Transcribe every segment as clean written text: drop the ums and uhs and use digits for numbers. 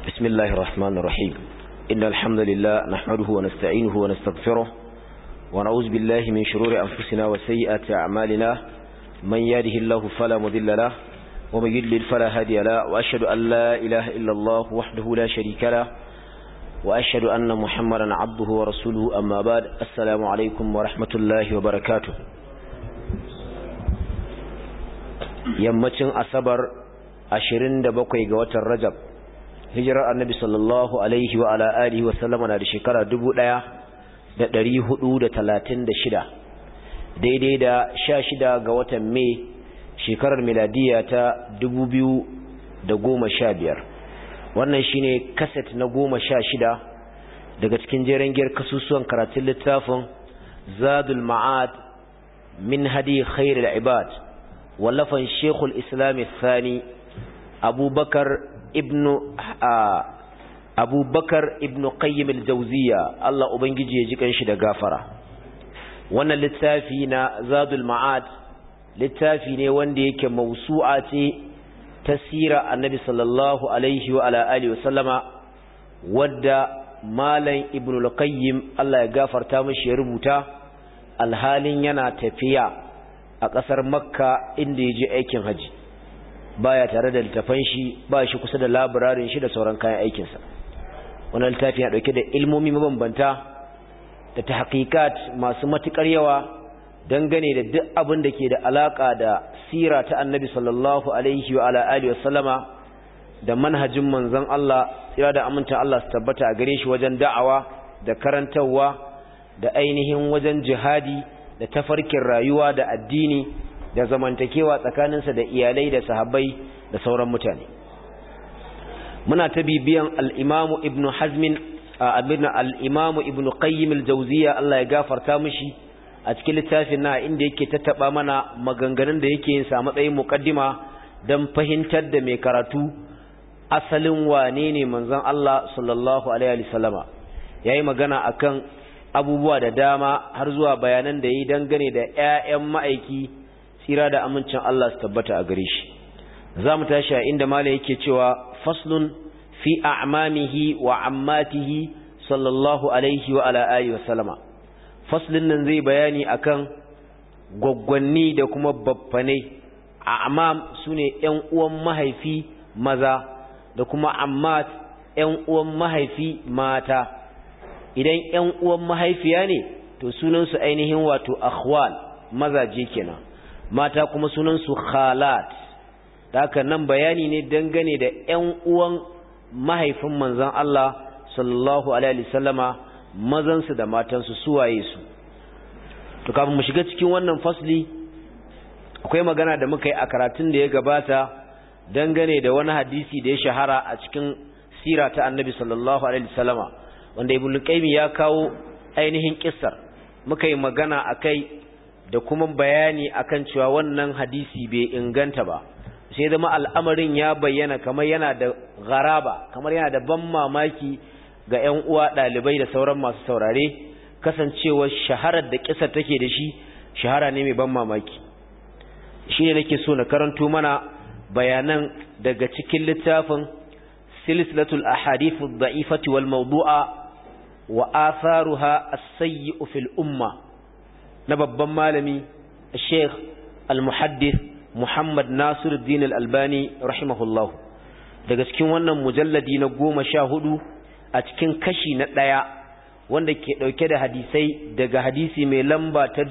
بسم الله الرحمن الرحيم إن الحمد لله نحمده ونستعينه ونستغفره ونعوذ بالله من شرور أنفسنا وسيئات أعمالنا من يهده الله فلا مضل له ومن يضلل فلا هادي له وأشهد أن لا إله إلا الله وحده لا شريك له وأشهد أن محمدا عبده ورسوله أما بعد السلام عليكم ورحمة الله وبركاته yammacin asabar 27 ga watan Rajab hijirar annabi sallallahu alaihi wa ala alihi wa sallama na da shekara 1436 daidai da 16 ga watan Mai shekarar miladiya ta 2015 wannan shine kaset na 16 daga cikin jeren giyar kasusuwan karatun littafin Zadul Ma'ad min hadi khairul ibad wallafan Sheikhul Islam Thani Abubakar ibn Qayyim al-Jawziyya Allah ubangiji ya ji kanshi da gafara. Wannan littafi na Zadul Ma'ad littafi ne wanda yake mausu'a ce ta sira Annabi sallallahu alaihi wa ala alihi wa sallama wadda Malam Ibn al-Qayyim Allah ya gafarta mishi ya rubuta alhalin yana tafiya a ƙasar Makka inda ya je aikin haji. Baya tare da littafan shi, ba shi kusa da labirarin shi da sauran kayan aikinsa. Wannan littafi ya dauke da ilmomi mabambanta da tahqiqat masu matukar yawa dangane da duk abin da ke da alaka da sira ta Annabi sallallahu alaihi wa ala alihi wasallama da manhajin manzon Allah tsira da aminta Allah su tabbata a gare shi wajen da'awa da karantawa da ainihin wajen jihadi da tafarkin rayuwa da addini da zamantakewa tsakaninsa da iyalai da sahabbai da sauran mutane. Muna ta bibiyan al-Imam Ibn Hazm al-Imam Ibn Qayyim al-Jawziyya Allah ya gafarta mishi a cikin littafin na inda yake tattaba mana maganganun da yake yin sa matsayin muqaddima dan fahimtar da mai karatu asalin wane ne manzon Allah sallallahu alaihi wasallama. Yayi magana akan abubuwa da dama har zuwa bayanan da yayi dangane da ƴaƴan ma'aiki tsira da amincin Allah su tabbata a gare shi. Za mu tashi a inda mala yake cewa faslun fi a'mamihi wa ammatihi sallallahu alaihi wa ala alihi wa sallama. Faslin nan zai bayani akan gwaggwanni da kuma baffanai. A'mam sune ƴan uwan mahaifi maza da kuma ammat ƴan uwan mahaifi mata. Idan ƴan uwan mahaifiya ne to sunan su ainihin wato akhwal mazaje kenan. Mata kuma sunansu khalat. Da haka nan bayani ne dangane da ƴan uwan mahaifin manzon Allah sallallahu alaihi wasallama mazansu da matansu suwaye su. To kafin mu shiga cikin wannan fasli akwai magana da muka yi a karatun da ya gabata dangane da wani hadisi da ya shahara a cikin sira ta Annabi sallallahu alaihi wasallama wanda Ibn Qayyim ya kawo ainihin kissar. Muka yi magana akai da kuma bayani akan cewa wannan hadisi bai inganta ba, sai zama al'amarin ya bayyana kamar yana da garaba, kamar yana da ban mamaki ga ƴan uwa ɗalibai da sauran masu saurare, kasancewar shaharar da kisa take da shi shahara ne mai ban mamaki. Shi ne nake so na karanto mana bayanan daga cikin littafin silsilatul ahadithu dha'ifati wal mawdu'a wa atharuha as-sayyi'u fil umma na babban malami Sheikh Al-Muhaddith Muhammad Nasiruddin Al-Albani rahimahullah. Daga cikin wannan mujalladi na 14 a cikin kashi na 1 wanda ke dauke da hadisai daga hadisi mai lamba ta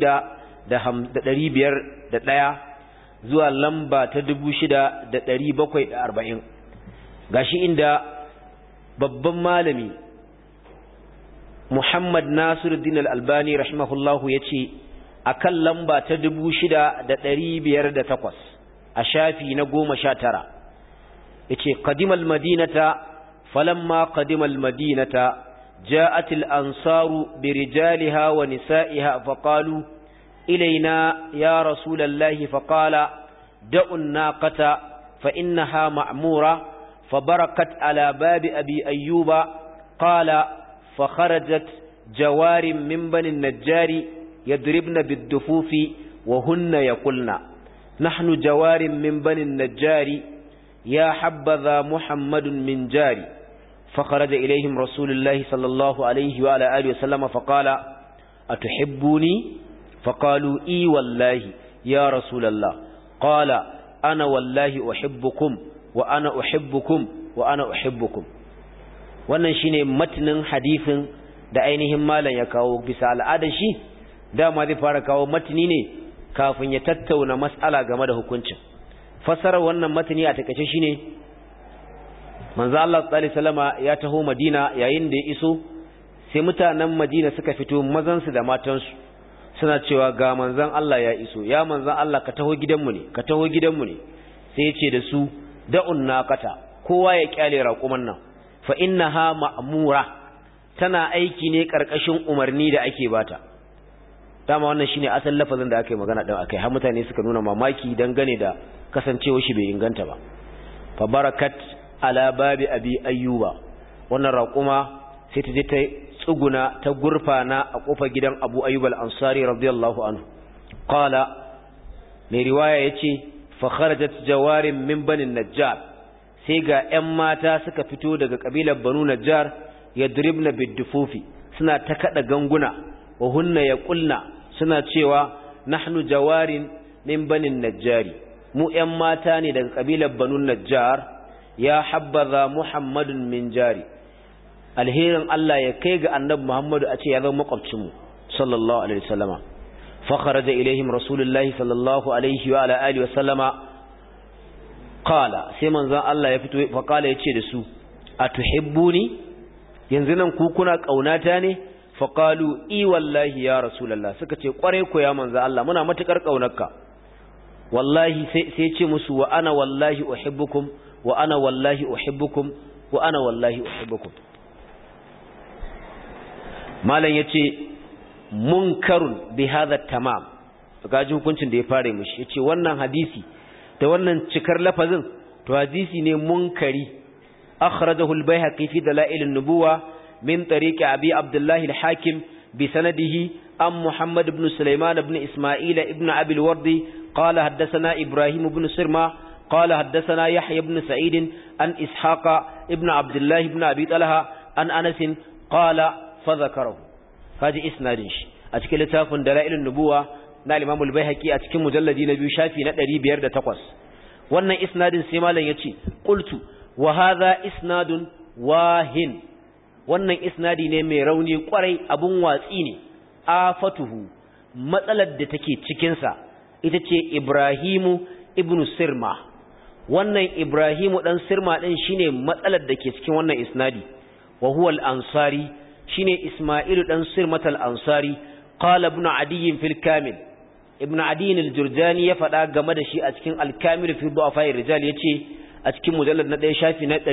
6501 zuwa lamba ta 6740. Gashi inda babban malami Muhammad Nasiruddin Al-Albani rahimahullahu yace akan lamba ta 6508 a shafi na 19 yace qadimal madinata falamma qadimal madinata ja'at al-ansaru birijaliha wa nisa'iha faqalu ilayna ya rasulallahi faqala da'u an-naqata fa innaha ma'mura fabarakat ala babi abi ayyuba qala فخرجت جوار من بني النجار يضربن بالدفوف وهن يقولن نحن جوار من بني النجار يا حبذا محمد من جاري فخرج إليهم رسول الله صلى الله عليه وعلى آله وسلم فقال أتحبوني فقالوا إي والله يا رسول الله قال أنا والله أحبكم وأنا أحبكم وأنا أحبكم. wannan shine matnin hadisin da ainihin malam ya kawo. Bisa al'adar shi dama zai fara kawo matni ne kafin ya tattauna mas'ala game da hukuncin. Fasarar wannan matni a takeice shine manzo Allah sallallahu alaihi wasallama ya taho Madina, yayin da ya iso sai mutanen Madina suka fito mazan su da matan su suna cewa ga manzon Allah ya iso, ya manzon Allah ka taho gidanmu ne, ka taho gidanmu ne. Sai ya ce da su da'un naqata, kowa ya kyale raƙuman nan, fa innaha ma'mura, tana aiki ne karkashin umarni da ake bata. Dama wannan shine asalin lafazin da aka yi magana din akai, har mutane suka nuna mamaki dangane da kasancewa shi bai inganta ba. Fa barakat ala babi abi ayyuba, wannan raƙuma sai ta je ta tsuguna ta gurfana a kofar gidan Abu Ayyub al-Ansari radiyallahu anhu. Qala, mai riwaya yace fa kharajat jawarin min bani Najjar, sai ga ƴan mata suka fito daga kabilar Banu Najjar, yadribna bid-dufufi, suna ta kada ganguna, wa hunna yaqulna, suna cewa nahnu jawarin min bani Najjari, mu ƴan mata ne daga kabilar Banu Najjar, ya habbaza Muhammadun min jari, alherin Allah ya kai ga annabi Muhammadu a ce ya zama makwabcinmu sallallahu alaihi wasallama. Fa kharaja ilaihim rasulullahi sallallahu alaihi wa ala alihi wasallama. Qala, sai manzon Allah ya fito fa qala yace da su atuhibbuni, yanzu nan ku kuna kaunata ne? Fa qalu i wallahi ya rasulullah, suka ce kware ko ya manzon Allah muna matukar kaunarka. Wallahi sai ce musu wa ana wallahi uhibbukum wa ana wallahi uhibbukum wa ana wallahi uhibbukum. Malam yace munkarun bi hadha tamam, gaji hukuncin da ya fare mishi, yace wannan hadisi da wannan cikar lafazin to hadisi ne munkari. Akhrajahu al-Baihaqi fi dalail an-nubuwa min tariqi Abi Abdullah al-Hakim bi sanadihi am Muhammad ibn Sulaiman ibn Isma'il ibn Abi al-Wardi qala haddathana Ibrahim ibn Sirma qala haddathana Yahya ibn Sa'id an Ishaq ibn Abdullah ibn Abi Talha an Anas qala fa zakarahu. Kaji isnadin shi a cikin littafin dalailun nubuwa na Imam al-Baihaqi a cikin mujalladi na 2 shafi na 508. wannan isnadin sai malam yace qultu wa hadha isnadun wahin, wannan isnadi ne mai rauni kwarai, abun watsi ne. Afatuhu, matsalar da take cikin sa ita ce Ibrahimu ibn Sirma. wannan Ibrahimu dan Sirma din shine matsalar da ke cikin wannan isnadi. wa huwa al-Ansari, shine Isma'ilu dan Sirmat al-Ansari. Qala ibn Adi fil Kamil, ibn Adi al-Jurjani ya faɗa game da shi a cikin al-Kamil fi du'afa ar-rijal, yace a cikin mujallad na 1 shafi na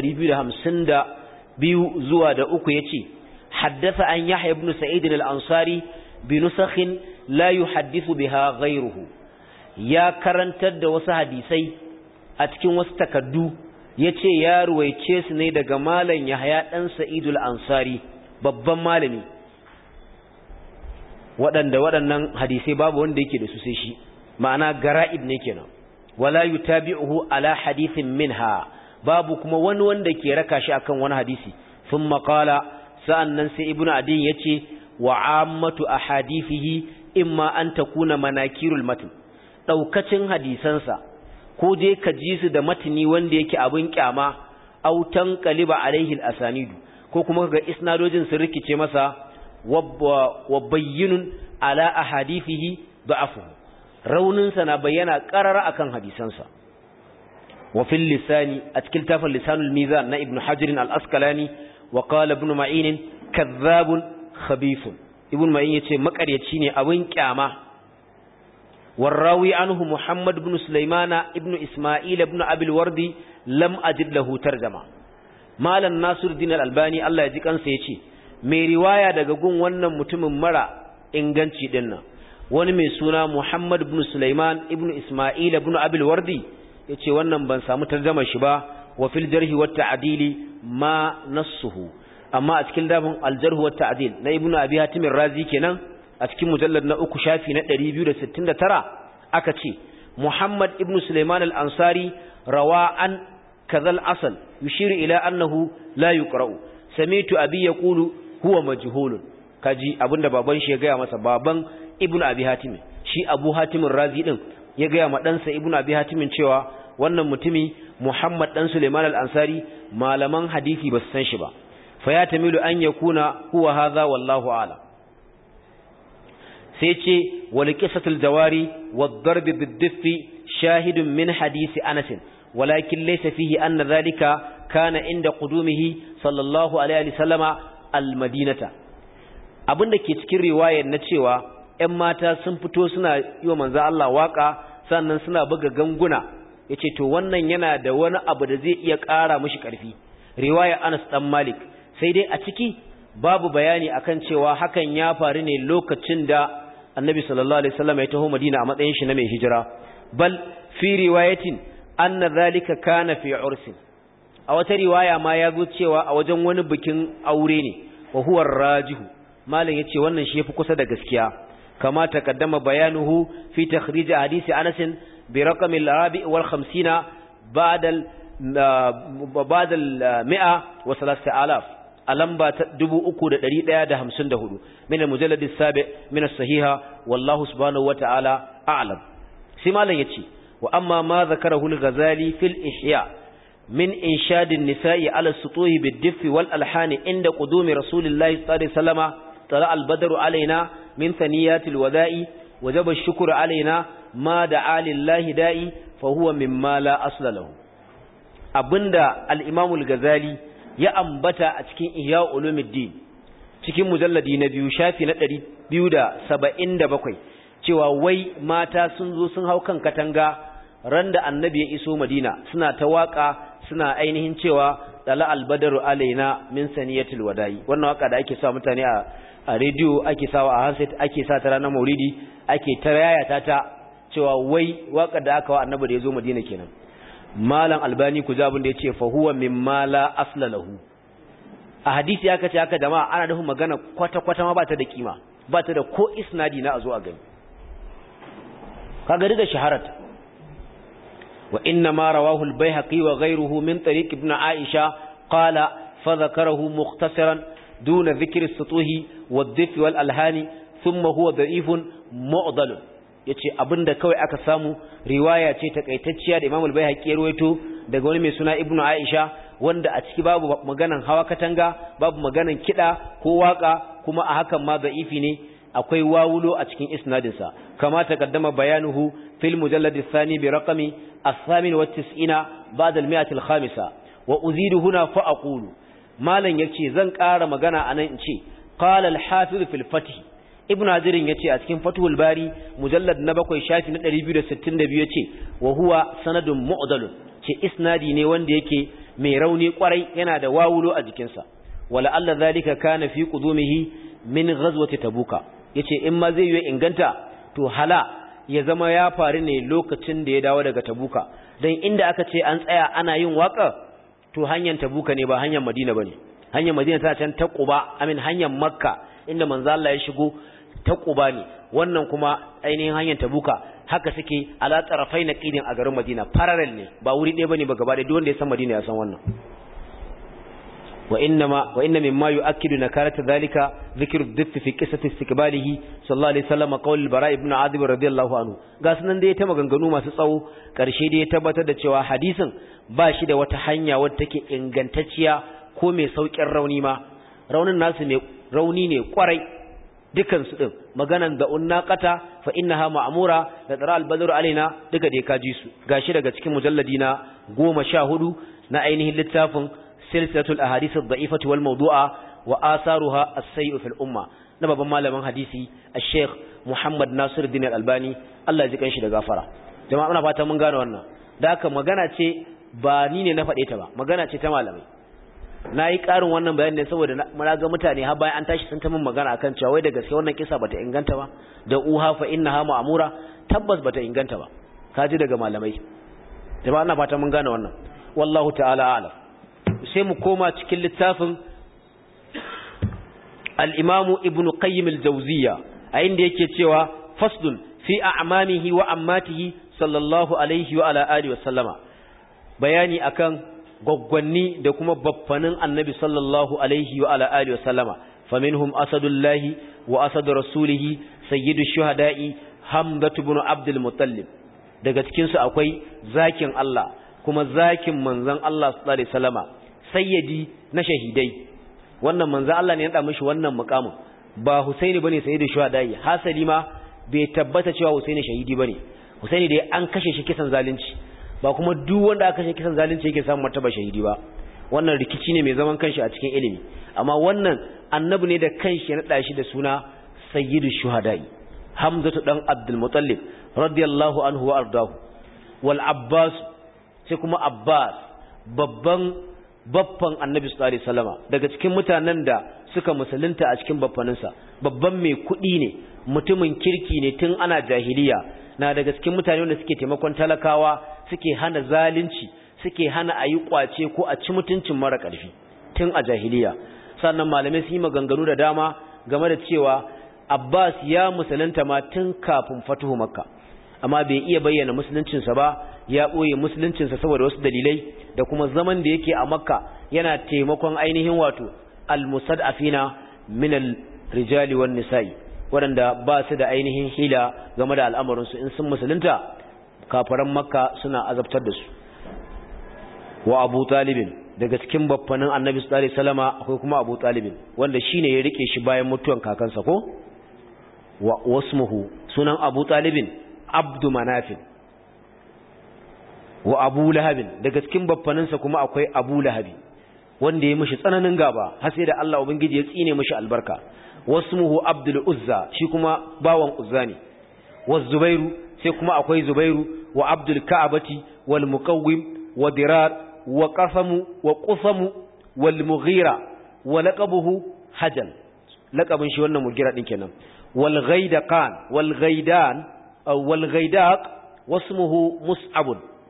252 zuwa da 3 yace haddatha an Yahya ibn Sa'id al-Ansari bi nusakhin la yuhaddithu biha ghayruhu, ya karantar da wasu hadisai a cikin wasu takaddu, yace ya ruwaice su ne daga malam Yahya dan Sa'id al-Ansari, babban malami, waɗannan hadisai babu wanda yake da su sai shi, ma'ana gara'ib ne kenan. Wala yutabi'uhu ala hadithin minha, babu kuma wani wanda ke raka shi akan wani hadisi. Thumma qala, sa'annan sai Ibn Adi yace wa ammatu ahadithihi imma an takuna manakirul matn, daukacin hadisansa ko dai ka ji su da matni wanda yake abin kyama, aw tanqaliba alaihi al-asanidu, ko kuma ga isnadojin sun rikice masa, wa bayyinun ala ahadithihi da'afuhu, rauninsa na bayyana qarara akan hadisansa. wa fil lisani, a cikin tafsir lisanul mizan na Ibn Hajar al-Asqalani, wa qala Ibn Ma'in kadhabun khabithun, Ibn Ma'in yace makaryaci ne abin kyama. والراوي عنه محمد بن سليمان ابن إسماعيل ابن أبي الوردي لم أجد له ترجمة. مالا ناصر الدين الألباني الله يجيك أنسى يشي mai riwaya daga gun wannan mutumin mara inganci dinnan, wani mai suna Muhammad ibn Sulaiman ibn Isma'il ibn Abil Wardi, yace wannan ban samu tarjuma shi ba. Wa fil jarhi wat ta'dili ma nassuhu, amma a cikin dafin al jarh wat ta'dil na Ibn Abi Hatim ar-Razi kenan, a cikin mujallad na 3 shafi na 269 aka ce Muhammad ibn Sulaiman al-Ansari rawa an kadhal asal yushiru ila annahu la yuqra'u sami'tu abi yaqulu huwa majhulun kaji abinda baban shi ya gaya masa baban ibnu abi hatim shi abu hatim razi din ya gaya ma ɗansa ibnu abi hatim cewa wannan mutumi muhammad dan suleiman al-ansari malaman hadisi ba su san shi ba fa ya tamilu an yakuna huwa hadha wallahu a'lam sai ce wal qisatul jawari wad darb bid-diffi shahidun min hadisi anas walakin laysa fihi anna dhalika kana inda qudumihi sallallahu alaihi wasallama al-madinata abinda ke cikin riwayar na cewa ƴan mata sun fito suna yi wa manzo Allah waka sannan suna buga ganguna yace to wannan yana da wani abu da zai iya ƙara mishi ƙarfi riwaya Anas dan Malik sai dai a ciki babu bayani akan cewa hakan ya faru ne lokacin da Annabi sallallahu alaihi wasallam ya taho Madina a matsayin shi na mai hijira bal fi riwayatin anna zalika kana fi ursin a wata riwaya ma ya zo cewa a wajen wani bikin aure ne wa huwa rajihu malam yace wannan shi yafi kusa da gaskiya kama taqaddama bayanuhu fi takhrij hadisi Anas bi raqam al-rabi' wal 50 ba'da al-100 alamba 3154 min al-mujallad as-sabi' min as-sahiha wallahu subhanahu wa ta'ala a'lam sai malam yace wa amma ma zakarahu al-ghazali fil ihya min inshad an-nisa'i ala as-sutuhi bid-diff wal alhan inda qudumi rasulillahi sallallahu alaihi wasallam tala al-badru alaina min thaniyatil wada'i wajaba ash-shukru alaina ma da'a lillahi da'i fa huwa mimma la asla lahu abinda al-imam al-ghazali ya ambata a cikin ihya ulumuddin cikin mujalladi na biyu shafi na 277 cewa wai mata sun zo sun hau kan katanga randa annabi ya iso madina suna ta waka suna ainihin cewa dala al-badru alaina min saniyatil wada'i wannan waka da ake sa mutane a rediyo ake sawa a handset ake sa ta ranar maulidi ake ta yayata ta cewa wai waka da aka wa annabi da ya zo madina kenan malam albani ku jabin da yace fa huwa mimma la asla lahu a hadisi aka ce haka jama'a ana nufin magana kwata kwata ma ba ta da kima ba ta da ko isnadi na azo a gani kaga da shaharat wa inna ma rawahu al-baihaqi wa ghayruhu min tariq ibn aisha qala fa dhakarahu mukhtasaran duna dhikri as-sutuhi wad-diff wal-alhani thumma huwa da'ifun mu'dal yace abinda kawai aka samu riwaya ce takaitacciya da Imam al-Baihaqi ya rawaito daga wani mai suna Ibn Aisha wanda a ciki babu maganan hawa katanga babu maganan kida ko waka kuma a hakan ma da'ifi ne akwai wawulo a cikin isnadin sa kama taqaddama bayanuhu fil mujallad ath-thani bi raqami as-98 ba'da al-100 al-khamisa wa uzidu huna fa aqulu malan yace zan ƙara magana anan in ce qala al-hafiz fil fath ibn hazirin yace a cikin fathul bari mujallad na 7 shafi na 262 yace wa huwa sanadun mu'dal ce isnadi ne wanda yake mai rauni kwarai yana da wawulo a jikinsa wala alla zalika kana fi qudumihi min ghazwati tabuka yace in ma zai yi inganta to hala ya zama ya faru ne lokacin da ya dawo daga tabuka dan inda aka ce an tsaya ana yin waka to hanyar tabuka ne ba hanyar madina bane hanyar madina ta can ta quba hanyar makka inda manzo Allah ya shigo ta Quba ne wannan kuma ainihin hanyar Tabuka haka suke ala tarafai na qidin a garin Madina parallel ne ba wuri ɗaya bane ba gaba ɗaya duk wanda ya san Madina ya san wannan wa inna mimma yu'akkidu nakarata dhalika dhikru ad-diff fi qissati istiqbalihi sallallahu alaihi wasallam qawl al-bara ibn adib radiyallahu anhu ga sunan da ya ta maganganu masu tsawo karshe da ya tabbatar da cewa hadisin ba shi da wata hanya wadda take ingantacciya ko mai saukin rauni ma raunin nasu mai rauni ne kwarai dukansu din maganan da unnaqata fa innaha ma'mura da tara al-badru alaina duka da kaji su gashi daga cikin mujalladi na 14 na ainihin littafin silsilatul ahadith ad-da'ifah wal mawdu'a wa atharuha as-sayyi fil umma na babban malamin hadisi al-sheikh Muhammad Nasiruddin al-Albani Allah ya ji kanshi da gafara jama'a ina fata mun gane wannan da haka magana ce ba ni ne na fade ta ba magana ce ta malamai na yi ƙarin wannan bayan ne saboda muna ga mutane har bayan an tashi sun ta min magana akan cewa wai da gaske wannan kisa bata inganta ba da uha fa innaha ma'mura tabbas bata inganta ba kaji daga malamai jama'a ina fata mun gane wannan wallahu ta'ala a'lam sai mu koma cikin littafin al-Imam Ibn Qayyim al-Jawziyya a inda yake cewa faslun fi a'mamihi wa ammatihi sallallahu alaihi wa ala alihi wa sallama bayani akan gwaggwanni da kuma baffanin annabi sallallahu alaihi wa ala alihi wasallama faminhum asadullahi wa asadu rasulihi sayyidu shuhada'i hamdatu ibn abdul muttalib daga cikin su akwai zakin Allah kuma zakin manzon Allah sallallahu alaihi wasallama sayyidi na shahidai wannan manzon Allah ne ya da mishi wannan mukamin ba Husaini bane sayyidu shuhada'i hasali ma bai tabbata cewa Husaini shahidi bane Husaini dai an kashe shi kisan zalunci ba kuma duk wanda aka kashe kisan zalunci yake samun martaba shahidi ba wannan rikici ne mai zaman kanshi a cikin ilimi amma wannan annabi ne da kanshi ya nada shi da suna sayyidu shuhada'i Hamzatu dan Abdul Muttalib radiyallahu anhu wa ardahu wal Abbas sai kuma Abbas babban annabi sallallahu alaihi wasallama daga cikin mutanen da suka musulunta a cikin baffaninsa babban mai kuɗi ne mutumin kirki ne tun ana jahiliya na daga cikin mutane wanda suke taimakon talakawa suke hana zalunci suke hana ayi kwace ko a ci mutuncin mara ƙarfi tun a jahiliya sannan malamai sun yi maganganu da dama game da cewa Abbas ya musulunta ma tun kafin fatuhu Makka amma bai iya bayyana musuluncinsa ba ya ɓoye musuluncinsa saboda wasu dalilai da kuma zaman da yake a Makka yana taimakon ainihin wato al-musad'afina min al-rijali wan nisa'i waɗanda ba su da ainihin hila game da al'amarinsu in sun musulunta kafaran Makka suna azabtar da su wa Abu Talibin daga cikin baffanin Annabi sallallahu alaihi wasallama akwai kuma Abu Talibin wanda shine ya rike shi bayan mutuwan kakansa ko wa wasmuhu sunan Abu Talibin Abdu Manaf wa Abu Lahab daga cikin baffaninsa kuma akwai Abu Lahab wanda ya mishi tsananin gaba har sai da Allah ubangiji ya tsine mishi albarka wasmuhu Abdul Uzza shi kuma bawan Uzza ne wa Zubairu sai kuma akwai Zubairu wa Abdul Ka'bati wal Muqawwim wa Dirar wa Qasamu wa Qusamu wal Mughira wa laqabuhu Hajal laqabin shi wannan Mughira din kenan wal Ghaidaqan wal Ghaidan wal Ghaidaq wasmuhu Mus'ab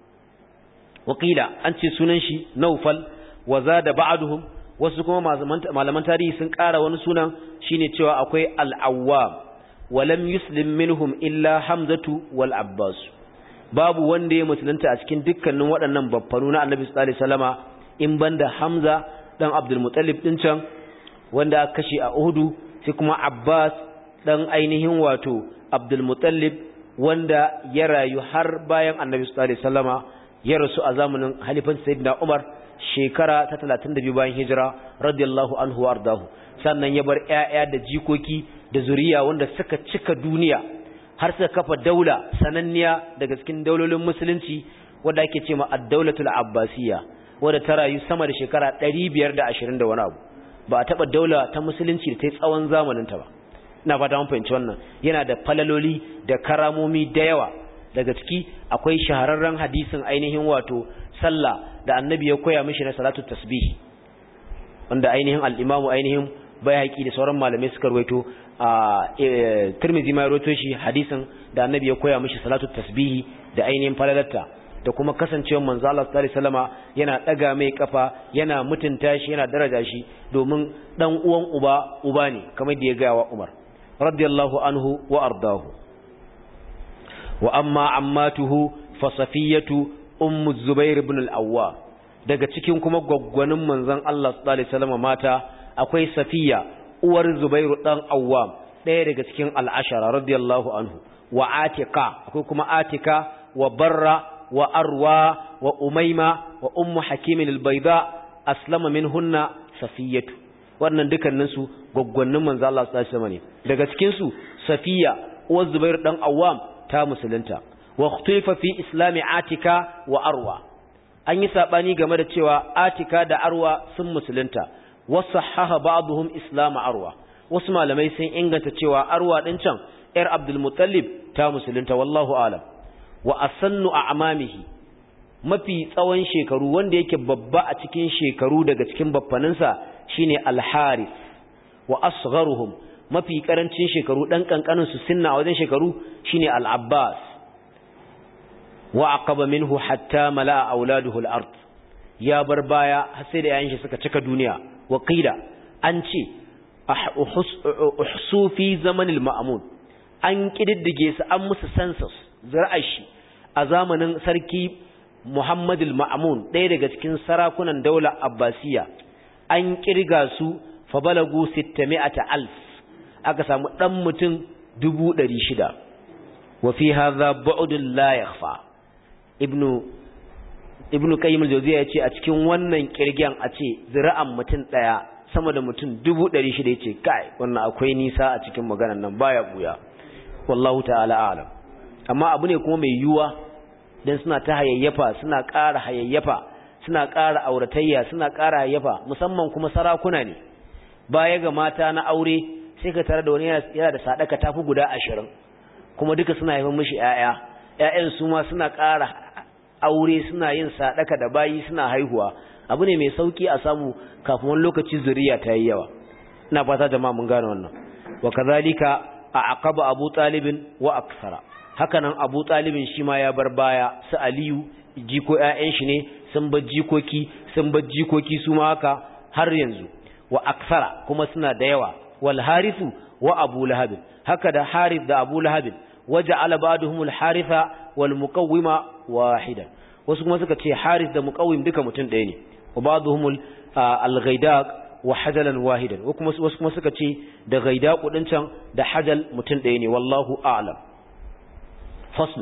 wa qila an ce sunan shi Nawfal wa zada ba'duhum wasu kuma malaman tarihi sun ƙara wani sunan shine cewa akwai al-Awwam wa lam yuslim minhum illa Hamzatu wal Abbas babu wanda ya musulunta a cikin dukkanin waɗannan baffanu na Annabi sallallahu alaihi wasallama in banda Hamza dan Abdul Muttalib din can wanda aka kashe a Uhud sai kuma Abbas dan ainihin wato Abdul Muttalib wanda ya rayu har bayan Annabi sallallahu alaihi wasallama ya rasu a zamanin halifan Sayyidina Umar shekara ta 32 bayan hijira radiyallahu anhu wardahu sannan ya bar ƴaƴa da jikoki da zuriya wanda suka cika duniya har suka kafa daula sananniya daga cikin daulolin musulunci wanda ake cewa ad-daulatul abbasiyya wanda ta rayu sama da shekara 520 da wani abu ba a taba daula ta musulunci da ta yi tsawon zamanin ta ba ina fata mun fahimci wannan yana da falaloli da karamomi da yawa daga ciki akwai shahararren hadisin ainihin wato sallah da annabi ya koya mishi na salatu tasbih wanda ainihin al-imamu ainihin Baihaqi da sauran malamai suka rawaito Tirmidhi ma rawaito shi hadisin da annabi ya koya mishi salatu tasbih da ainihin falalarta da kuma kasancewar manzo Allah sallallahu alaihi wasallama yana daga mai kafa yana mutunta shi yana daraja shi domin dan uwan uba ne kamar da ya ga wa Umar radiyallahu anhu wa ardahu wa amma ammatuhu fa safiyatu ummu Zubair ibn al-Awwam daga cikin kuma gwaggwanin manzon Allah sallallahu alaihi wasallam mata akwai Safiya uwar Zubair dan Awwam daya daga cikin al-ashara radiyallahu anhu wa Atika akwai kuma Atika wa Barra wa Arwa wa Umayma wa ummu Hakim al-Bayda aslama minhunna Safiyatu wannan dukkanin su gwaggwanin manzon Allah sallallahu alaihi wasallam ne daga cikin su Safiya uwar Zubair dan Awwam ta musulunta wa ikhtilafa fi islami Atika wa Arwa an yi sabani game da cewa Atika da Arwa sun musulunta wasahaha ba'dhum islam Arwa wasu malamai sun inganta cewa Arwa din can yar Abdul Muttalib ta musulunta wallahu alam wa asannu a'mamihi mafi tsawon shekaru wanda yake babba a cikin shekaru daga cikin baffaninsa shine Al-Harith wa asgharuhum mafi karancin shekaru dan kankanin su sunna wajen shekaru shine Al-Abbas wa aqaba minhu hatta mala auladuhu al-ard ya bar baya har sai da yayin shi suka cika duniya wa qila an ce uhsu fi zaman al-ma'mun an kididdige su an musu census zira'ar shi a zamanin sarki Muhammad al-Ma'mun ɗaya daga cikin sarakunan daular Abbasiya an kirga su fa balagu 600,000 aka samu dan mutum 600,000 wa fi hadha bu'd la yakhfa ibnu qayyim al-jawziyya yace a cikin wannan kirgen a ce zira'an mutum daya sama da mutum 600,000 yace kai wannan akwai nisa a cikin maganar nan baya buya wallahu ta'ala a'lam amma abu ne kuma mai yuwa dan suna ta hayayyafa suna ƙara hayayyafa suna ƙara auratayya suna ƙara hayayyafa musamman kuma sarakuna ne baya ga mata na aure sai ka tare da wani yana da sadaka tafi guda 20 kuma duka suna haifar mishi ƴaƴan su ma suna ƙara aure suna yin sadaka da bayi suna haihuwa abu ne mai sauki a samu kafin wani lokaci zuriya ta yi yawa ina fata jama'a mun gane wannan wa kazalika aqaba Abu Talib wa aksara hakanan Abu Talib shi ma ya bar baya su Aliyu jiko ƴaƴan shi ne sun bar jikoki su ma haka har yanzu wa aksara kuma suna da yawa wal Harithu wa Abu Lahab haka da Harith da Abu Lahab waja'ala ba'dhum al Haritha wal Muqawwima wahida wasu kuma suka ce Harith da Muqawwim duka mutum ɗaya ne wa ba'dhum al Ghaidaq wa Hajalan wahidan wasu kuma suka ce da Ghaidaq din can da Hajal mutum ɗaya ne wallahu a'lam fasl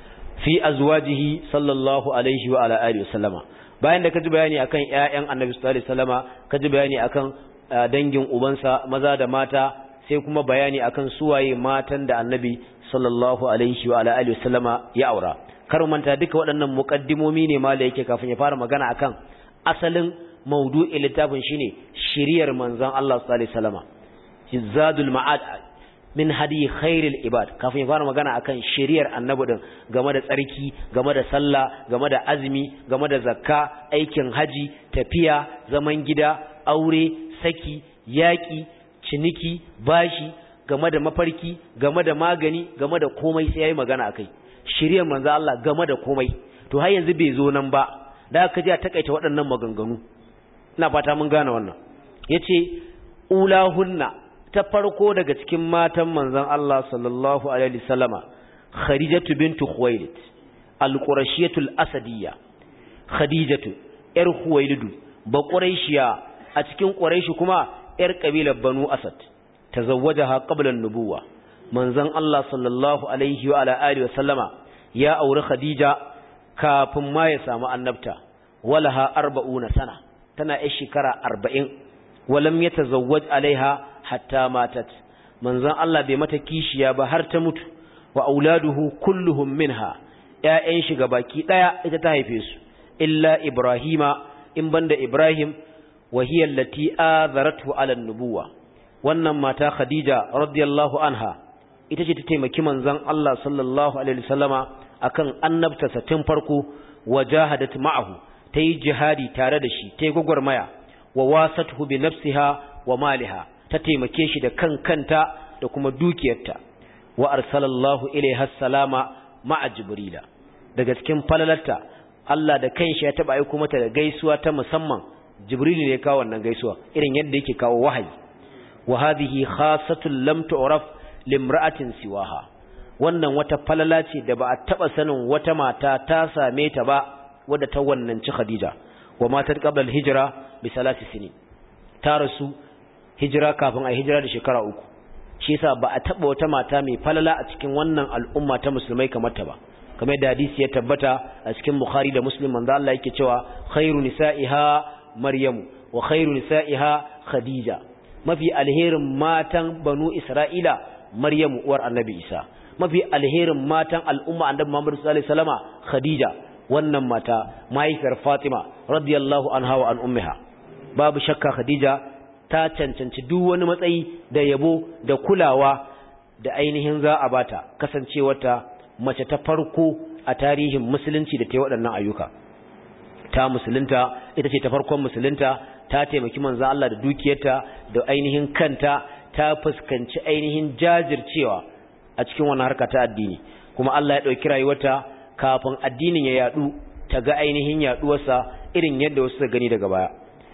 fi azwajihi sallallahu alaihi wa ala alihi wasallama bayan da kaji bayani akan ƴaƴan Annabi sallallahu alaihi wasallama kaji bayani akan dangin ubansa maza da mata sai kuma bayani akan suwaye matan da Annabi sallallahu alaihi wa ala alihi wasallama ya aura kar manta duka waɗannan muqaddimomi ne mala yake kafin ya fara magana akan asalin maudu'in littafin shine shiriyar manzon Allah sallallahu alaihi wasallama Zadul Ma'ad min hadi khairil ibad kafin ya fara magana akan shiriyar annabi din game da tsarki game da sallah game da azumi game da zakka aikin haji tafiya zaman gida aure saki yaki ciniki bashi game da mafarki game da magani game da komai sai yayi magana akai shiriyar manzo Allah game da komai to har yanzu bai zo nan ba da aka ji a takaita waɗannan maganganu ina fata mun gane wannan yace ulahunna ta farko daga cikin matan manzon Allah sallallahu alaihi wasallama Khadijatu bintu Khuwailid al-Qurashiyatu al-Asadiyya Khadijatu yar Khuwailid ba Quraishiya a cikin Quraishi kuma yar kabilar Banu Asad tazawwajaha qabla an-nubuwa manzon Allah sallallahu alaihi wa ala alihi wasallama ya aure Khadija kafin ma ya samu annabta walaha 40 sana tana yar shekara 40 walam yatazawwaj alaiha hatta matat manzon Allah bai mata kishiya ba har ta mutu wa auladuhu kulluhum minha ƴaƴan shi gabaki daya ita ta haife su illa Ibrahima in banda Ibrahim wa hiya allati azaratu ala an-nubuwa wannan mata Khadija radiyallahu anha ita ce ta taimaki manzon Allah sallallahu alaihi wasallama akan annabtarsa tun farko wajahadat ma'ahu tayi jihadi tare da shi tayi gugurmaya wa wasathu bi nafsiha wa maliha ta taimake shi da kanta da kuma dukiyarta wa arsalallahu ilaiha salama ma'a jibrila daga cikin falalarta Allah da kanshi ya taba aika mata da gaisuwa ta musamman jibril ne ya kawo wannan gaisuwa irin yadda yake kawo wahayi wa hadhihi khassatun lam tu'raf limra'atin siwaha wannan wata falala ce da ba a taba sanin wata mata ta same ta ba wadda ta wannan ci Khadija wa matat qabla al-hijra bi 3 sinin ta rasu hijira kafin a hijira da shekara 3 shi yasa ba a taba wata mata mai falala a cikin wannan al'umma ta musulmai kamar ta ba kamar da hadisi ya tabbata a cikin Bukhari da Muslim manzo Allah yake cewa khairu nisa'iha Maryamu wa khairu nisa'iha Khadija mafi alherin matan banu Isra'ila Maryamu uwar Annabi Isa mafi alherin matan al'umma Annabi Muhammad sallallahu alaihi wasallama Khadija wannan mata mahaifiyar Fatima radiyallahu anha wa an ummiha babu shakka Khadija ta cancanci duk wani matsayi da yabo da kulawa da ainihin za a bata kasancewarta mace ta farko a tarihin musulunci da ta yi waɗannan ayyuka ta musulunta ita ce ta farkon musulunta ta taimaki manzon Allah da dukiyarta da ainihin kanta ta fuskanci ainihin jajircewa a cikin wannan harka ta addini kuma Allah ya ɗauki rayuwarta kafin addinin ya yadu ta ga ainihin yaduwarsa irin yadda wasu suka gani daga baya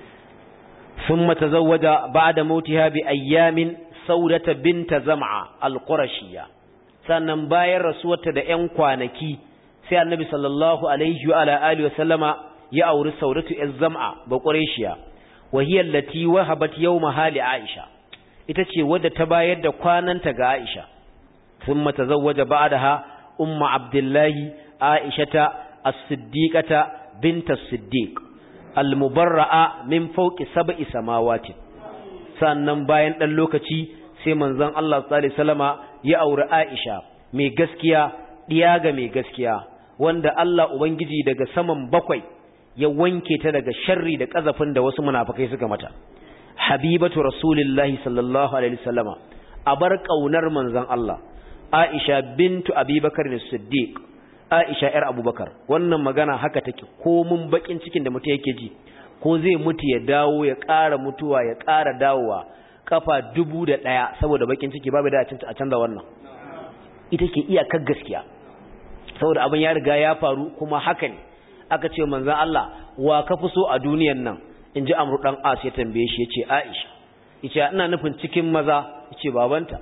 ثم تزوج بعد موتها بأيام سودة بنت زمعة القرشية sannan bayan rasuwarta da ƴan kwanaki sai annabi sallallahu alaihi wa alihi wa sallama ya auri Saudatu az-Zam'a ba Qurayshiya wa hiya allati wahabat yawmaha li Aisha ita ce wadda ta bayar da kwananta ga Aisha thumma tazawwaja ba'daha ummu Abdullahi Aishata as-Siddiqata bint as-Siddiq al-mubarra'a min fawqi sab'i samawati sannan bayan dan lokaci sai manzon Allah sallallahu alaihi wasallama ya auri Aisha mai gaskiya diya ga mai gaskiya wanda Allah ubangiji daga saman bakwai ya wanke ta daga sharri da kazafin da wasu munafikai suka mata habibatu rasulillahi sallallahu alaihi wasallama abar kaunar manzon Allah Aisha bintu Abubakar as-Siddiq Aisha yar Abubakar wannan magana haka take ko mun bakin cikin da mutum yake ji ko zai mutu ya dawo ya ƙara mutuwa ya ƙara dawowa kafa 1000 saboda bakin ciki babu da a canza wannan ita ke iyakar gaskiya saboda abin ya riga ya faru kuma haka ne aka ce manzon Allah wa ka fi so a duniyan nan inji Amr dan As ya tambaye shi yace Aisha yace ina nufin cikin maza yace babanta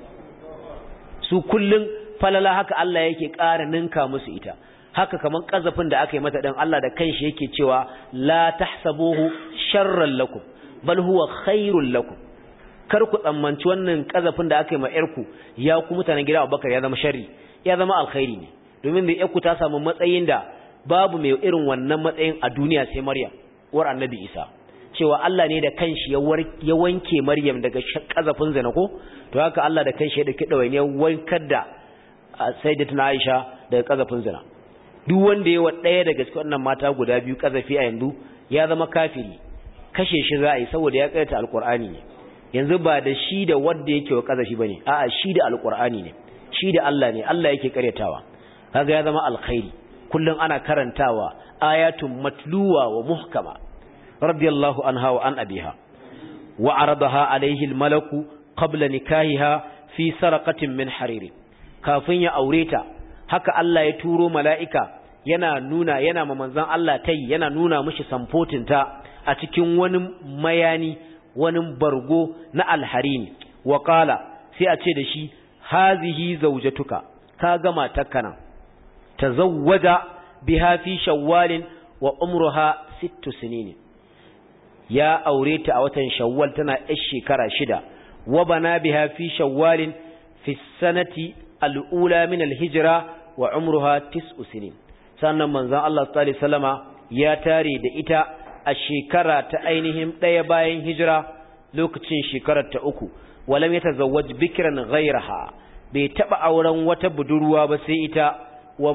su kullun falala haka Allah yake ƙara ninka musu ita haka kaman kazafin da aka yi mata dan Allah da kanshi yake cewa la tahsabuhu sharran lakum bal huwa khairul lakum kar ku tsammanci wannan kazafin da aka yi ma yarku ya ku mutanen gida Abubakar ya zama sharri ya zama alkhairi ne domin da yarku ta samu matsayin da babu mai irin wannan matsayin a duniya sai Maryam uwar Annabi Isa cewa Allah ne da kanshi ya wanke Maryam daga kazafin zina ko to haka Allah da kanshi ya dauki dawainiyar wankar da Sayyidatuna Aisha daga kazafin zina duk wanda yawa daya daga cikin wannan mata guda biyu kazafi a yanzu ya zama kafiri kashe shi za a yi saboda ya kaita alqur'ani ne yanzu ba da shi da wanda yake wa kazafi bane a'a shi da alqur'ani ne shi da Allah ne Allah yake karyatawa kaga ya zama alkhairi kullun ana karantawa ayatun matluwa wa muhkama radiyallahu anha wa an abiha wa aradaha alayhi almalaku qabla nikahiha fi sarqatin min hariri kafin ya aureta haka Allah ya turo mala'ika yana ma manzon Allah tayi yana nuna mishi samfotinta a cikin wani mayani wani bargo na alharini wa qala sai a ce da shi hazihi zawjatuka ka ga matarka tazawwaja biha fi shawwal wa umruha 6 sinin ya aureta a watan shawwal tana yar shekara 6 wa bana biha fi shawwal fi sanati al-ula min al-hijra wa umruha 9 sinin sannan manzon Allah sallallahu alaihi wasallama ya tare da ita a shekara ta ainihin ɗaya bayan hijira lokacin shekarar ta 3 walam yatazawwaj bikran ghayraha bai taba auren wata budurwa ba sai ita wa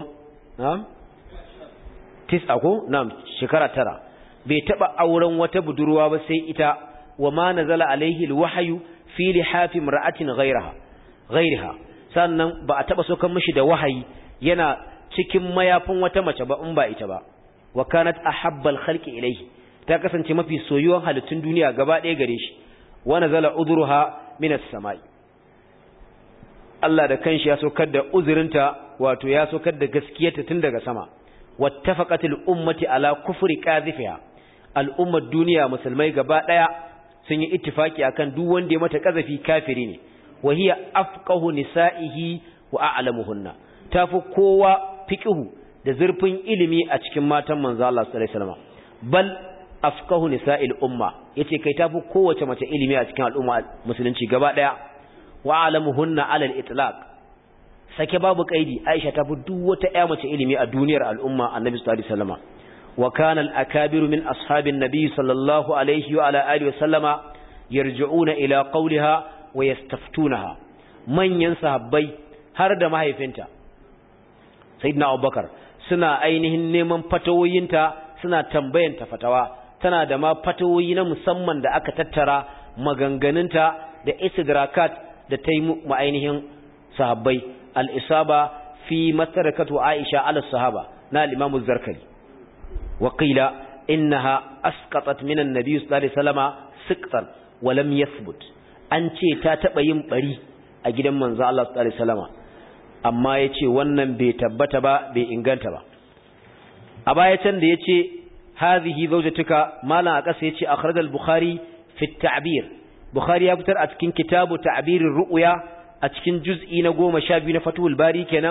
tis'a ko na'am shekara 9 bai taba auren wata budurwa ba sai ita wa ma nazala alaihi alwahyu fi lihafi imra'atin ghayraha sannan ba a taba sokan mishi da wahayi yana cikin mayafin wata mace ba in ba ita ba wa kanat ahabbal khalqi ilayhi ta kasance mafi soyuwan halittun duniya gaba ɗaya gare shi wa nazala udruha minas samai Allah da kanshi ya saukar da uzurinta wato ya saukar da gaskiyarta tun daga sama wattafaqatil ummati ala kufri qadhifiha al'ummar duniya musulmai gaba ɗaya sun yi ittifaki akan duk wanda ya mata kazafi kafiri ne wa hiya afqahu nisaihi wa a'lamuhunna tafi kowa fiqhu da zurfin ilimi a cikin matan manzo Allah sallallahu alaihi wasallam bal afqahu nisa'il umma yace kai tafi kowace mace ilimi a cikin al'umma musulunci gaba daya wa alamuhunna ala al-itlaq sake babu kaidi Aisha tafi duk wata ƴa mace ilimi a duniyar al'umma Annabi sallallahu alaihi wasallam wa kana al-akabir min ashabin nabi sallallahu alaihi wa ala alihi wasallama yarji'una ila qawliha wa yastaftunaha manyan sahabbai har da mahaifinta sayyidina Abubakar suna ainihin neman fatawoyinta suna tambayanta fatawa tana da ma fatawoyi na musamman da aka tattara maganganunta da istidrakat da ta yi mu ainihin sahabbai al-isaba fi masarakatu Aisha ala sahaba na al-Imam az-Zarkali wa qila innaha asqatat min an-nabi sallallahu alaihi wasallama siqtan wa lam yathbut an ce ta taba yin bari a gidan manzo Allah sallallahu alaihi wasallama amma yace wannan bai tabbata ba bai inganta ba a baya can da yace hadhihi zawjatuka malan a kasa yace akhraj al-bukhari fi at-ta'bir bukhari ya fitar a cikin kitabu ta'birir ru'ya a cikin juz'i na 12 na fathul bari kenan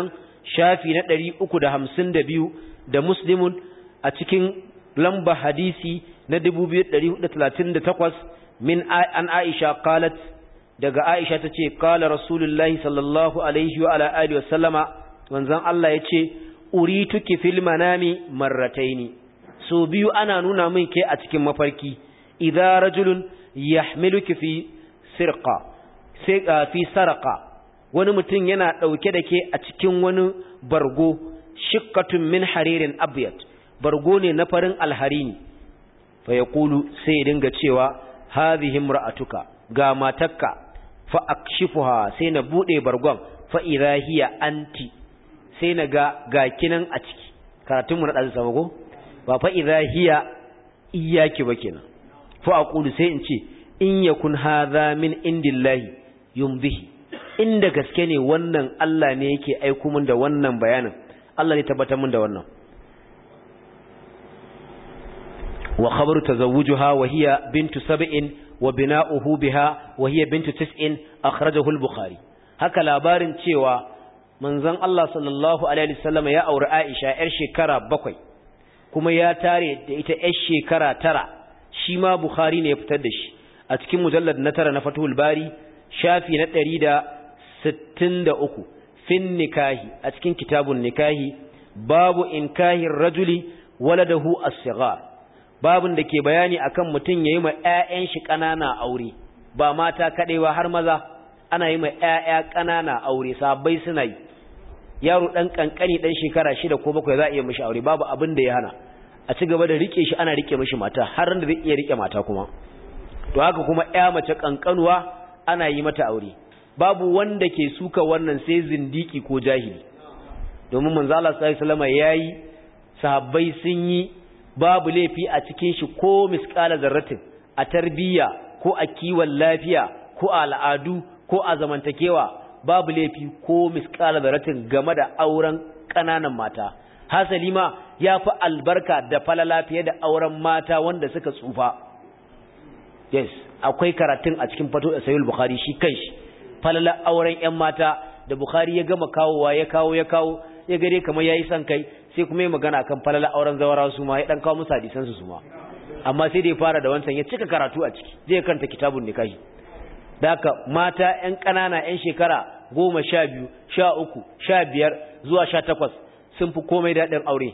shafi na 352 da Muslimun a cikin lamba hadisi na 2438 min an Aisha qalat daga Aisha tace qala Rasulullahi sallallahu alaihi wa ala alihi wasallama manzon Allah yace urituki fil manami marrataini so biyu ana nuna min ke a cikin mafarki idza rajulun yahmiluki fi sirqa sai fi sarqa wani mutum yana dauke da ke a cikin wani bargo shiqqatun min haririn abyad bargo ne na farin alharini fa yaqulu sai dinga cewa hadhihi imra'atuka ga matakka fa akshifuha sai na bude bargon fa idha hiya anti sai na ga kinan a ciki karatun mu na dan sama ko ba fa idha hiya iyyaki ba kenan fa aqulu sai in ce in yakun hadha min indillahi yumbihi inda gaske ne wannan Allah ne yake aiko min da wannan bayanin Allah ne tabbatar min da wannan wa khabaru tazawwujuha wa hiya bintu sab'in wa bina'uhu biha wa hiya bintu tis'in akhrajahu al-bukhari haka labarin cewa manzon Allah sallallahu alaihi wasallam ya aure Aisha yar shekara 7 kuma ya tare da ita yar shekara 9 shi ma Bukhari ne ya fitar da shi a cikin mujallad na 9 na Fathul Bari shafi na 163 fin nikahi a cikin kitabun nikahi babu inkahir rajuli waladahu as-sighar babun da ke bayani akan mutun yayi ma ƴaƴan shi kanana aure ba mata kadai ba har maza ana yi ma ƴaƴa kanana aure sabai suna yi yaro dan kankani dan shekara 6 ko 7 za a iya mishi aure babu abin da ya hana a ci gaba da rike shi ana rike mishi mata har da zai iya rike mata kuma to haka kuma ƴa mace kankanuwa ana yi mata aure babu wanda ke suka wannan sai zindiki ko jahili domin manzo Allah sallallahu alaihi wasallam yayi sahabbai sun yi babu laifi a cikin shi ko misqala zarratin a tarbiyya ko a kiwon lafiya ko a al'adu ko a zamantakewa babu laifi ko misqala zarratin game da auren kananan mata hasali ma yafi albarka da falala fiye da auren mata wanda suka tsufa yes akwai karatun a cikin fato da sahih bukhari shi kanshi falala auren ƴan mata da bukhari ya gama kawowa ya kawo ya gare kamar yayi san kai sai kuma yi magana kan falala auren zawara su ma ya dan kawo musu hadisan su ma amma sai da ya fara da wancan ya cika karatu a ciki zai karanta kitabun nikahi da haka mata ƴan ƙanana ƴan shekara 12 13 15 zuwa 18 sun fi komai daɗin aure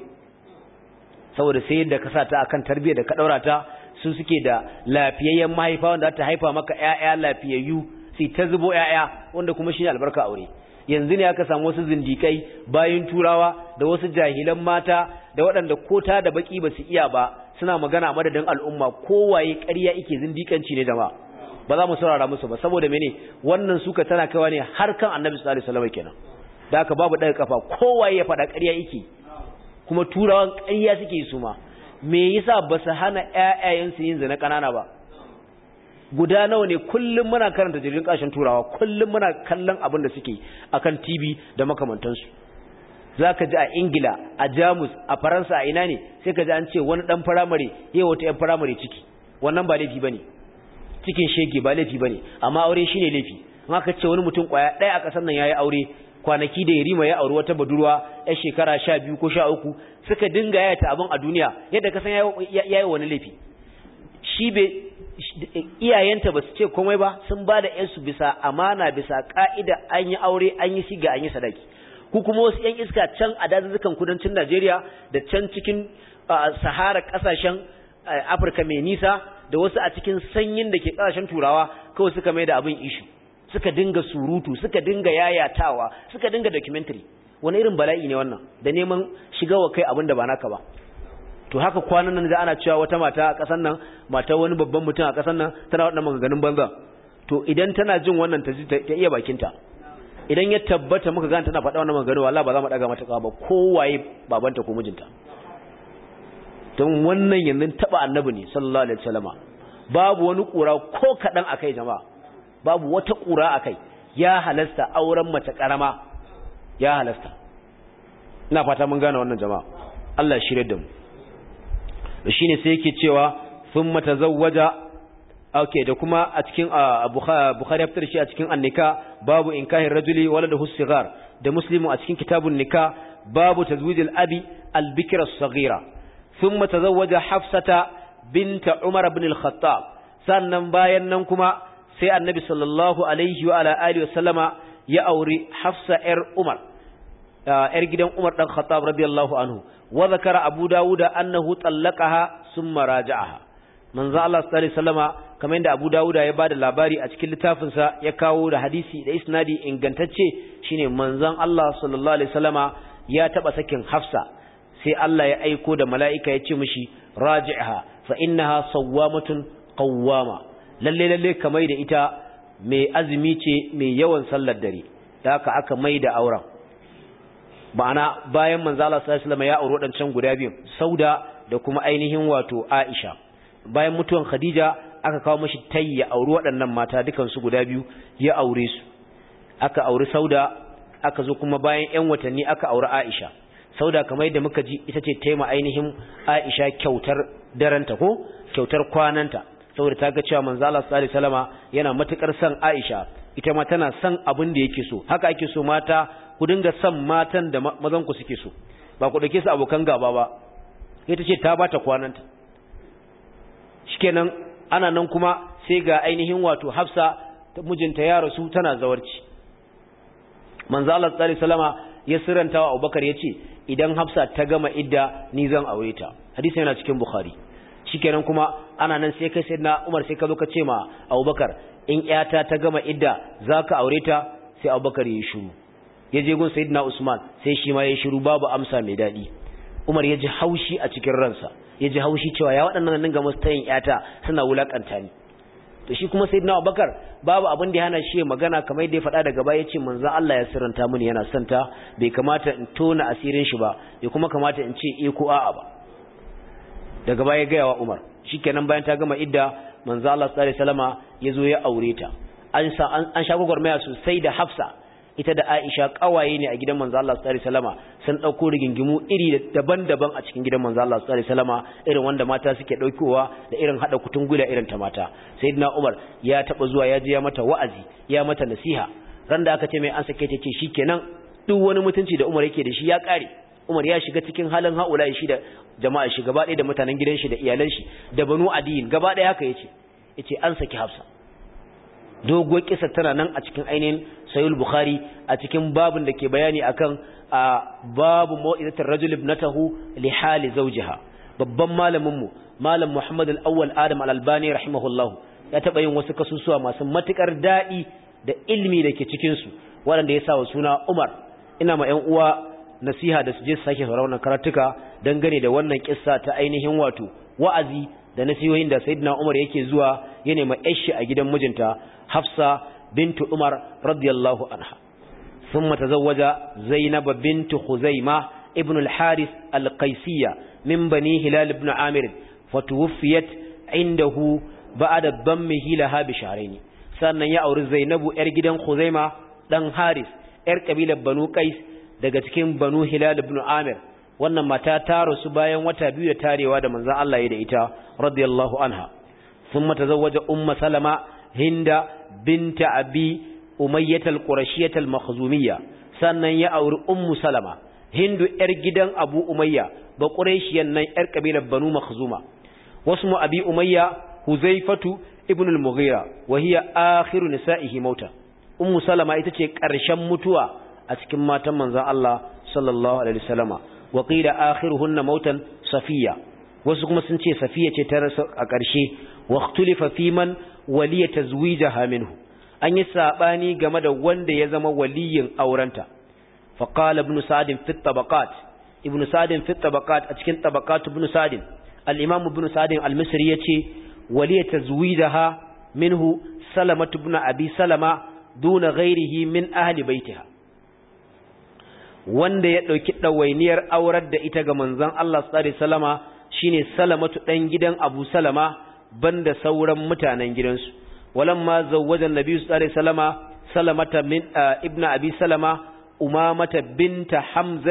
saboda sai yadda ka sa ta akan tarbiyyar da ka daura ta su suke da lafiyayyen mahaifa wanda ta haifa maka ƴaƴa lafiyayyu sai ta zubo ƴaƴa wanda kuma shine albarka aure yanzu ne aka samu wasu zindikai bayin turawa da wasu jahilan mata da waɗanda kota da baki ba su iya ba suna magana a madadin al'umma kowaye ƙarya yake zindikanci ne jama'a ba za mu saurara musu ba saboda mene wannan suka tana kaiwa ne har kan annabi sallallahu alaihi wasallam kenan da haka babu daga kafa kowaye ya faɗa ƙarya yake kuma turawan ƙarya suke su ma me yasa ba su hana ƴaƴayensu yin zina ƙanana ba guda nawa ne kullum muna karanta jirgin kashin turawa kullum muna kallon abin da suke akan TV da makamantansu zaka ji a Ingila a Jamus a Faransa a ina ne sai ka ji an ce wani dan firamare yayi wata ƴan firamare ciki wannan ba laifi bane cikin shege ba laifi bane amma aure shine laifi amma ka ce wani mutum kwaya ɗaya a ƙasar nan yayi aure kwanaki da Yarima ya auri wata budurwa ƴar shekara 12 ko 13 suka dinga yayata abin a duniya yadda ka san yayi wani laifi shi be iyayenta ba su ce komai ba sun ba da ƴansu bisa amana bisa ka'ida an yi aure an yi siga an yi sadaki ku kuma wasu ƴan iska can a dazuzzukan kudancin Najeriya da can cikin Sahara kasashen Afirka mai nisa da wasu a cikin sanyin da ke kasashen Turawa kawai suka mai da abin ishu suka dinga surutu suka dinga yayatawa suka dinga documentary wani irin bala'i ne wannan da neman shigawa kai abin da ba naka ba to haka kwanan nan da ana cewa wata mata a ƙasar nan mata wani babban mutum a ƙasar nan tana waɗannan maganganun banza to idan tana jin wannan ta iya bakinta idan ya tabbata muka gane tana faɗa wannan maganganu wallahi ba za mu daga mata ba kowaye babanta ko mijinta don wannan yanzu taba annabi ne sallallahu alaihi wasallama babu wani kura ko kadan akai jama'a babu wata kura akai ya halasta auren mace karama ya halasta ina fata mun gane wannan jama'a Allah ya shirye da mu shine sai yake cewa thumma tazawwaja okay da kuma a cikin Bukhari ya fitar shi a cikin An-Nikah babu inkahir rajuli waladahu sigar da Muslimu a cikin kitabun Nikah babu tazwijil abi al-bikra as-saghira thumma tazawwaja Hafsata bint Umar ibn al-Khattab sannan bayan nan kuma sai Annabi sallallahu alaihi wa ala alihi wasallama ya auri Hafsa Umar yar gidan Umar dan Khattab radiyallahu anhu wa zakara Abu Dawud annahu tallaqaha thumma raja'aha manzo Allah sallallahu alaihi wasallama kamar yadda Abu Dawud ya bada labari a cikin littafinsa ya kawo da hadisi da isnadi ingantacce shine manzon Allah sallallahu alaihi wasallama ya taba sakin Hafsa sai Allah ya aiko da mala'ika ya ce mishi raji'ha fa innaha sawwamatun qawwama lalle kamar da ita mai azumi ce mai yawan sallar dare da haka aka mai da auren ma'ana bayan manzo Allah sallallahu alaihi wasallama ya aure wadancan guda biyu Sauda da kuma ainihin wato Aisha bayan mutuwan Khadija aka kawo mashi tayya auri waɗannan mata dukansu guda biyu ya aure su aka auri Sauda aka zo kuma bayan 'yan watanni aka auri Aisha Sauda kamar yadda muka ji ita ce taima ainihin Aisha kyautar daranta ko kyautar kwananta saboda ta ga cewa manzo Allah sallallahu alaihi wasallama yana matukar son Aisha ita ma tana son abin da yake so haka ake so mata ku dinga son matan da mazan ku suke so ba ku dauke su abokan gaba ba ita ce ta bata kwananta shikenan ana nan kuma sai ga ainihin wato Hafsa mijinta ya rasu tana zawarci manzo Allah sallallahu alaihi wasallama ya sirranta wa Abubakar yace idan Hafsa ta gama idda ni zan aure ta hadisi yana cikin Bukhari shikenan kuma ana nan sai kai sayyidina Umar sai ka zo ka ce ma Abubakar in iyata ta gama idda zaka aure ta sai Abubakar ya shiru yaje gun sayyidina Usman sai shi ma ya shiru babu amsa mai dadi Umar ya ji haushi a cikin ransa ya ji haushi cewa ya waɗannan nan ga mustayin yata suna wulakanta ni to shi kuma sayyidina Abubakar babu abin da ya hana shi magana kamar yadda ya faɗa daga baya yace manzo Allah ya sirranta mini yana santa bai kamata in tona asirin shi ba bai kuma kamata in ce ko a'a ba daga baya ga yawa Umar shikenan bayan ta gama idda manzo Allah sallallahu alaihi wasallama yazo ya aure ta an sha gwagwarmaya sosai da Hafsa ita da Aisha kawaye ne a gidan manzo Allah sallallahu alaihi wasallama sun dauko rigingimu iri daban-daban a cikin gidan manzo Allah sallallahu alaihi wasallama irin wanda mata suke daukowa da irin hada kutungula irin ta mata sayyidina Umar ya taba zuwa ya je ya mata wa'azi ya mata nasiha ran da aka ce mai an sake ta ce shikenan duk wani mutunci da Umar yake da shi ya kare Umar ya shiga cikin halin haula shi da jama'a shi gaba ɗaya da mutanen gidan shi da iyalan shi da Banu Adiyin gaba ɗaya haka yace an saki Hafsa doguwar kisa tana nan a cikin ainihin Sahih Bukhari a cikin babin da ke bayani akan babu mau'izatul rajul ibnatahu li hali zawjiha babban malamin mu malam Muhammad al-Awwal Adam al-Albani rahimahullahu ya taba yin wasu kasusuwa masu matukar dadi da ilmi da ke cikin su wanda ya sa wa suna Umar ina ma ƴan uwa nasiha da su je su sake sauraron karatuka dangane da wannan kissa ta ainihin wato wa'azi da nasihohin da Sayyidina Umar yake zuwa ya nemi ƴashi a gidan mijinta Hafsa bintu Umar radiyallahu anha thumma tazawwaja Zainab bintu Khuzaimah ibn al-Harith al-Qaysiyya min bani Hilal ibn Amir fatuwfiyat indahu ba'da dammihi laha bi shahrayn sannan ya auri Zainabu yar gidan Khuzaimah dan Harith yar kabilar Banu Qais daga cikin Banu Hilal ibn Amir wannan mata ta rasu bayan wata biyu da tarewa da manzon Allah ya da ita radiyallahu anha thumma tazawwaja Salama Hinda binta Abi Umayyah al-Qurashiyyah al-Makhzumiyya sannan ya auri Salama Hindu yar gidan Abu Umayya ba Qurayshiyan nan yar kabilar Banu Makhzuma wasmu Abi Umayya Huzaifatu ibn al-Mughira wa hiya akhiru nisa'ihi mauta Salama ita ce ƙarshen mutuwa a cikin matan manzon Allah sallallahu alaihi wasallama wa qila akhiruhunna mautan Safiya wasu kuma sun ce Safiya ce ta rasu a ƙarshe wa ikhtulifa fi man waliya tazwijaha minhu an yi sabani game da wanda ya zama waliyin aurenta fa qala ibn Sa'd fi tabaqat ibn Sa'd fi tabaqat a cikin tabaqat ibn Sa'd al-imam ibn Sa'd al-Misri yace waliya tazwijaha minhu Salama ibn Abi Salama duna ghairihi min ahli baitiha wanda ya dauki dawainiyar aurar da ita ga manzon Allah sallallahu alaihi wasallama shine Salamatu dan gidan Abu Salama banda sauran mutanen gidansu walamma zawwaja annabi sallallahu alaihi wasallama Salamata min ibnu Abi Salama Umamata binta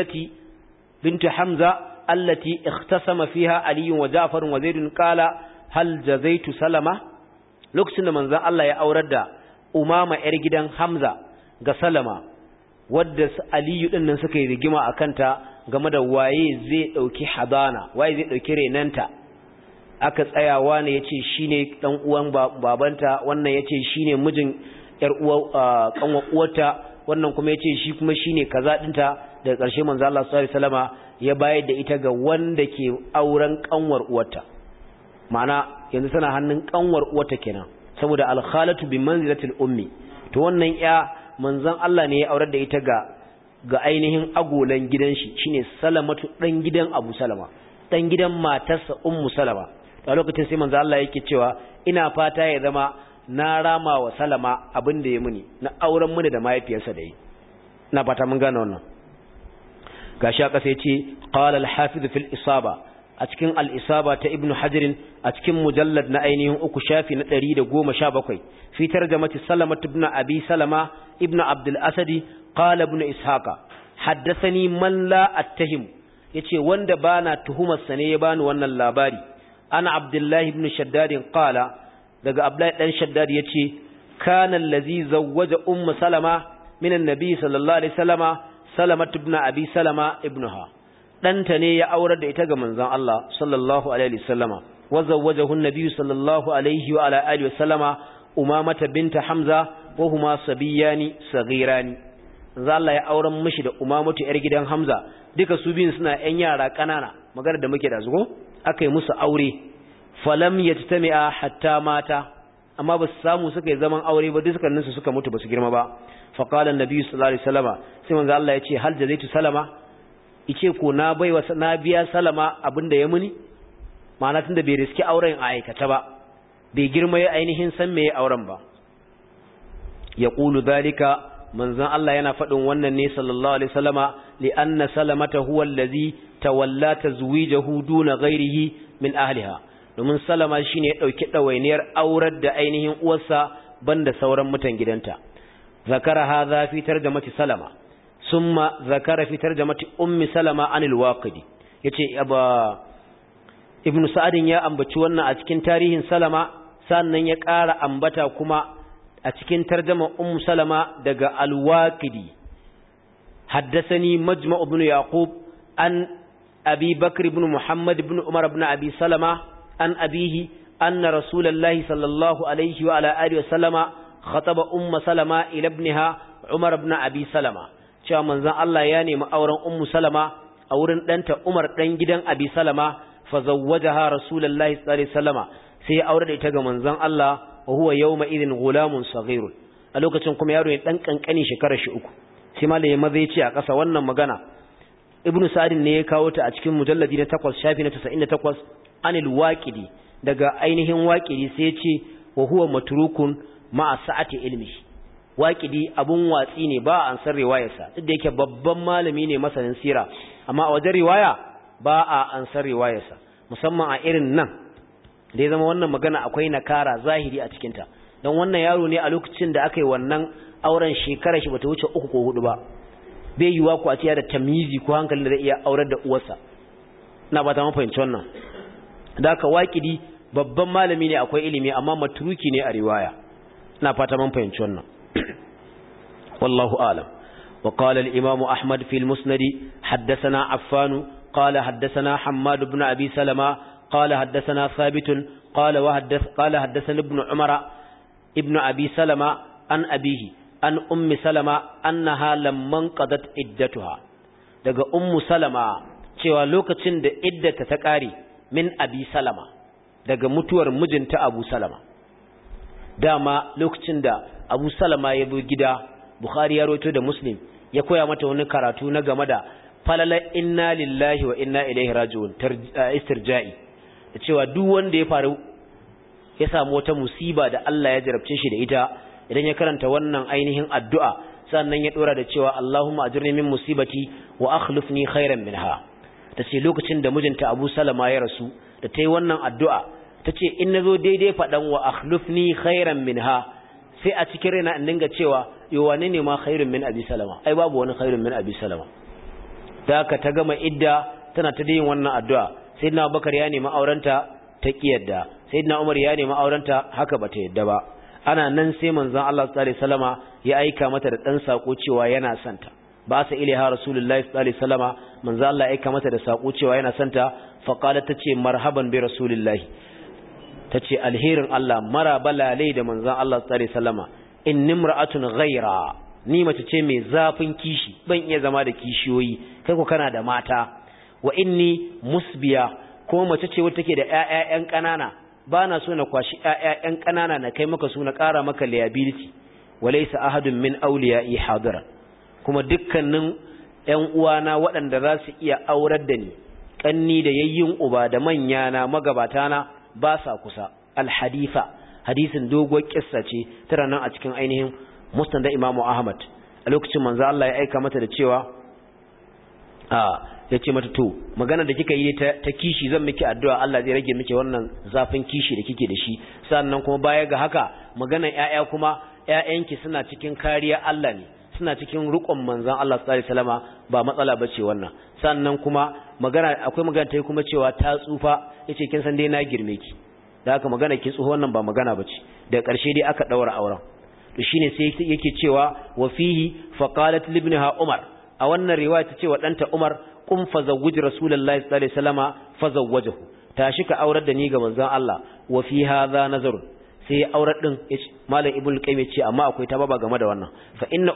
Hamza allati ikhtasama fiha Ali wa Ja'far wa Zaid qala hal jazaitu Salama lokacin da manzon Allah ya aurar da Umama yar gidan Hamza ga Salama wadda Aliyu din nan suka yi rigima akan ta game da waye zai dauki hadana waye zai dauki renanta aka tsayawa ne yace shine dan uwan babanta wannan yace shine mijin yar uwa kanwa uwarta wannan kuma yace shi kuma shine kaza dinta daga ƙarshe manzo Allah sallallahu alaihi wasallama ya bayar da ita ga wanda ke auren kanwar uwarta ma'ana yanzu tana hannun kanwar uwarta kenan saboda al-khalatu bi manzilatil ummi to wannan ya manzon Allah ne ya aurar da ita ga ainihin agolan gidan shi shine Salamatu dan gidan Abu Salama dan gidan matarsa Ummu Salama a lokacin sai manzon Allah yake cewa ina fata ya zama na rama wa Salama abin da ya muni na auren muni da mahaifiyarsa da yi ina fata mun gane wannan gashi aka sai ce qala al-hafiz fil isaba a cikin al-isaba ta ibnu hajar a cikin mujallad na ainihin uku shafi na 117 fi tarjamati Salama ibn Abi Salama ibn Abdul Asadi qala ibn Ishaqa haddathani man la attahim yace wanda bana tuhumar sa ne ya bani wannan labari ana Abdullah ibn Shaddad qala daga Abdullah dan Shaddad yace kana allazi zawwaja Salama min annabi sallallahu alaihi wasallama Salama ibn Abi Salama ibnaha danta ne ya aurar da ita ga manzon Allah sallallahu alaihi wasallama wa zawwajahu an-nabi sallallahu alaihi wa ala alihi wasallama Umamata binta Hamza wa huma sabiyani saghirani manzon Allah ya auren mishi da Umamatu yar gidan Hamza duka su biyun suna ƴan yara kanana magana da muke da zugo akai musu aure falam yajtami'a hatta mata amma ba su samu suka yi zaman aure ba dukkanin su suka mutu ba su girma ba fa qala an-nabi sallallahu alaihi wasallama sai manzo Allah ya ce hal jazaitu Salama yace ko na baiwa na biya Salama abinda ya muni ma'ana tunda bai riski auren a aikata ba bai girma ya ainihin san me auren ba yaqulu dhalika manzon Allah yana faɗin wannan ne sallallahu alaihi wasallama li anna Salamata huwa allazi tawalla tazwijahu duna ghairihi min ahliha domin Salama shine ya dauki dawainiyar aurar da ainihin uwarsa banda sauran mutan gidanta zakara hadha fi tarjamati Salama summa zakara fi tarjamati ummi Salama anil waqidi yace ibnu sa'adin ya ambaci wannan a cikin tarihin Salama sannan ya ƙara ambata kuma a cikin tarjama ummu Salama daga al-waqidi haddathani majma' ibn yaqub an abi bakr ibn muhammad ibn umar ibn abi Salama an abihi anna rasulullahi sallallahu alaihi wa ala alihi wa sallama khataba ummu Salama ila ibniha umar ibn abi Salama cewa manzon Allah ya nemi auren ummu Salama a wurin danta Umar dan gidan Abi Salama fa zawwajaha rasulullahi sallallahu alaihi wasallama sai ya aure da ita ga manzon Allah wa huwa yawma idhin gulamun saghir a lokacin kuma yaro ne dan kankani shekarar shi 3 sai malai maza ya ce a ƙasa wannan magana ibnu sa'id ne ya kawo ta a cikin mujalladi na 8 shafi na 98 anil waqidi daga ainihin waqidi sai ya ce wa huwa matrukun ma'a sa'ati ilmi waqidi abun watsi ne ba an san riwayarsa duk da yake babban malami ne masanin sira amma a wajen riwaya ba a an san riwayarsa musamman a irin nan da ya zama wannan magana akwai nakara zahiri a cikinta don wannan yaro ne a lokacin da aka yi wannan auren shekarar shi bata wuce 3 ko 4 ba bai yiwa ku a ce da tamizi ko hankali da zai iya aurar da uwarsa ina ba ta mun fahimci wannan da aka waqidi babban malami ne akwai ilimi amma matruki ne a riwaya ina fata mun fahimci wannan wallahu a'lam wa qala al-imam ahmad fi al-musnad haddathana affan qala haddathana hammad ibn abi salama قال حدثنا ثابت قال حدثنا ابن عمر ابن أبي سلمة عن أبيه عن أم سلمة أنها لما انقضت عدتها daga ummu salama cewa lokacin da iddata ta kare min abi salama daga mutuwar mijinta abu salama dama lokacin da abu salama ya bi gida bukhari ya rawaito da muslim ya koya mata wani karatu na game da falala inna lillahi wa inna ilaihi raji'un istirja'i da cewa duk wanda ya faru ya samu wata musiba da Allah ya jarabce shi da ita idan ya karanta wannan ainihin addu'a sannan ya dora da cewa Allahumma ajirni min musibati wa akhlifni khairan minha tace lokacin da mijinta Abu Salama ya rasu da tayi wannan addu'a tace in nazo daidai fadan wa akhlifni khairan minha sai a cikin raina in dinga cewa yo wane ne ma khairun min Abi Salama ai babu wani khairun min Abi Salama da ka ta gama idda tana ta yin wannan addu'a sayyidina Abubakar ya nemi aurenta ta kiyarda sayyidina Umar ya nemi aurenta haka bata yadda ba. Ana nan sai manzon Allah sallallahu alaihi wasallama ya aika mata da dan sako cewa yana santa. Ba sa ilaiha rasulullahi sallallahu alaihi wasallama manzon Allah ya aika mata da sako cewa yana santa, fa qalat tace marhaban bi rasulillahi, tace alherin Allah, maraba lalai da manzon Allah sallallahu alaihi wasallama, inni imra'atun ghaira, ni mace ce mai zafin kishi, ban iya zama da kishiyoyi, kai ko kana da mata, wa inni musbiya, ko mace ce wacce take da ƴaƴan ƙanana, bana so na kwashi ƴaƴan ƙanana na kai maka su na ƙara maka liability, walaysa ahadun min awliya'i hadira, kuma dukkanin ƴan uwana waɗanda za su iya aurar da ni, kanni da yayyin uba da manyana magabatana ba sa kusa. Al-haditha, hadisin doguwar kissa ce tana nan a cikin ainihin musnad da Imam Ahmad. A lokacin manzo Allah ya aika mata da cewa ya ce mata to magana da kika yi ta kishi zan miki addu'a Allah zai rage miki wannan zafin kishi da kike da shi. Sannan kuma baya ga haka maganar ƴaƴa kuma ƴaƴanki suna cikin kariya Allah ne, suna cikin rukun manzon Allah sallallahu alaihi wasallama, ba matsala bace wannan. Sannan kuma akwai magana ta kuma cewa ta tsufa, yace kin san dai na girme ki, da haka magana kin tsufa wannan ba magana bace. Daga ƙarshe dai aka daura auren. To shine sai yake cewa wa fihi faqalat libnaha Umar, a wannan riwaya ta ce wa danta Umar, qum fazawwij rasulullahi sallallahu alaihi wasallama fazawwajahu, tashi ka aurar da ni ga manzon Allah. Wa fi hadha nazar, sai aurar din malam ibnu qayyim ce amma akwai tababa game da wannan. Fa inna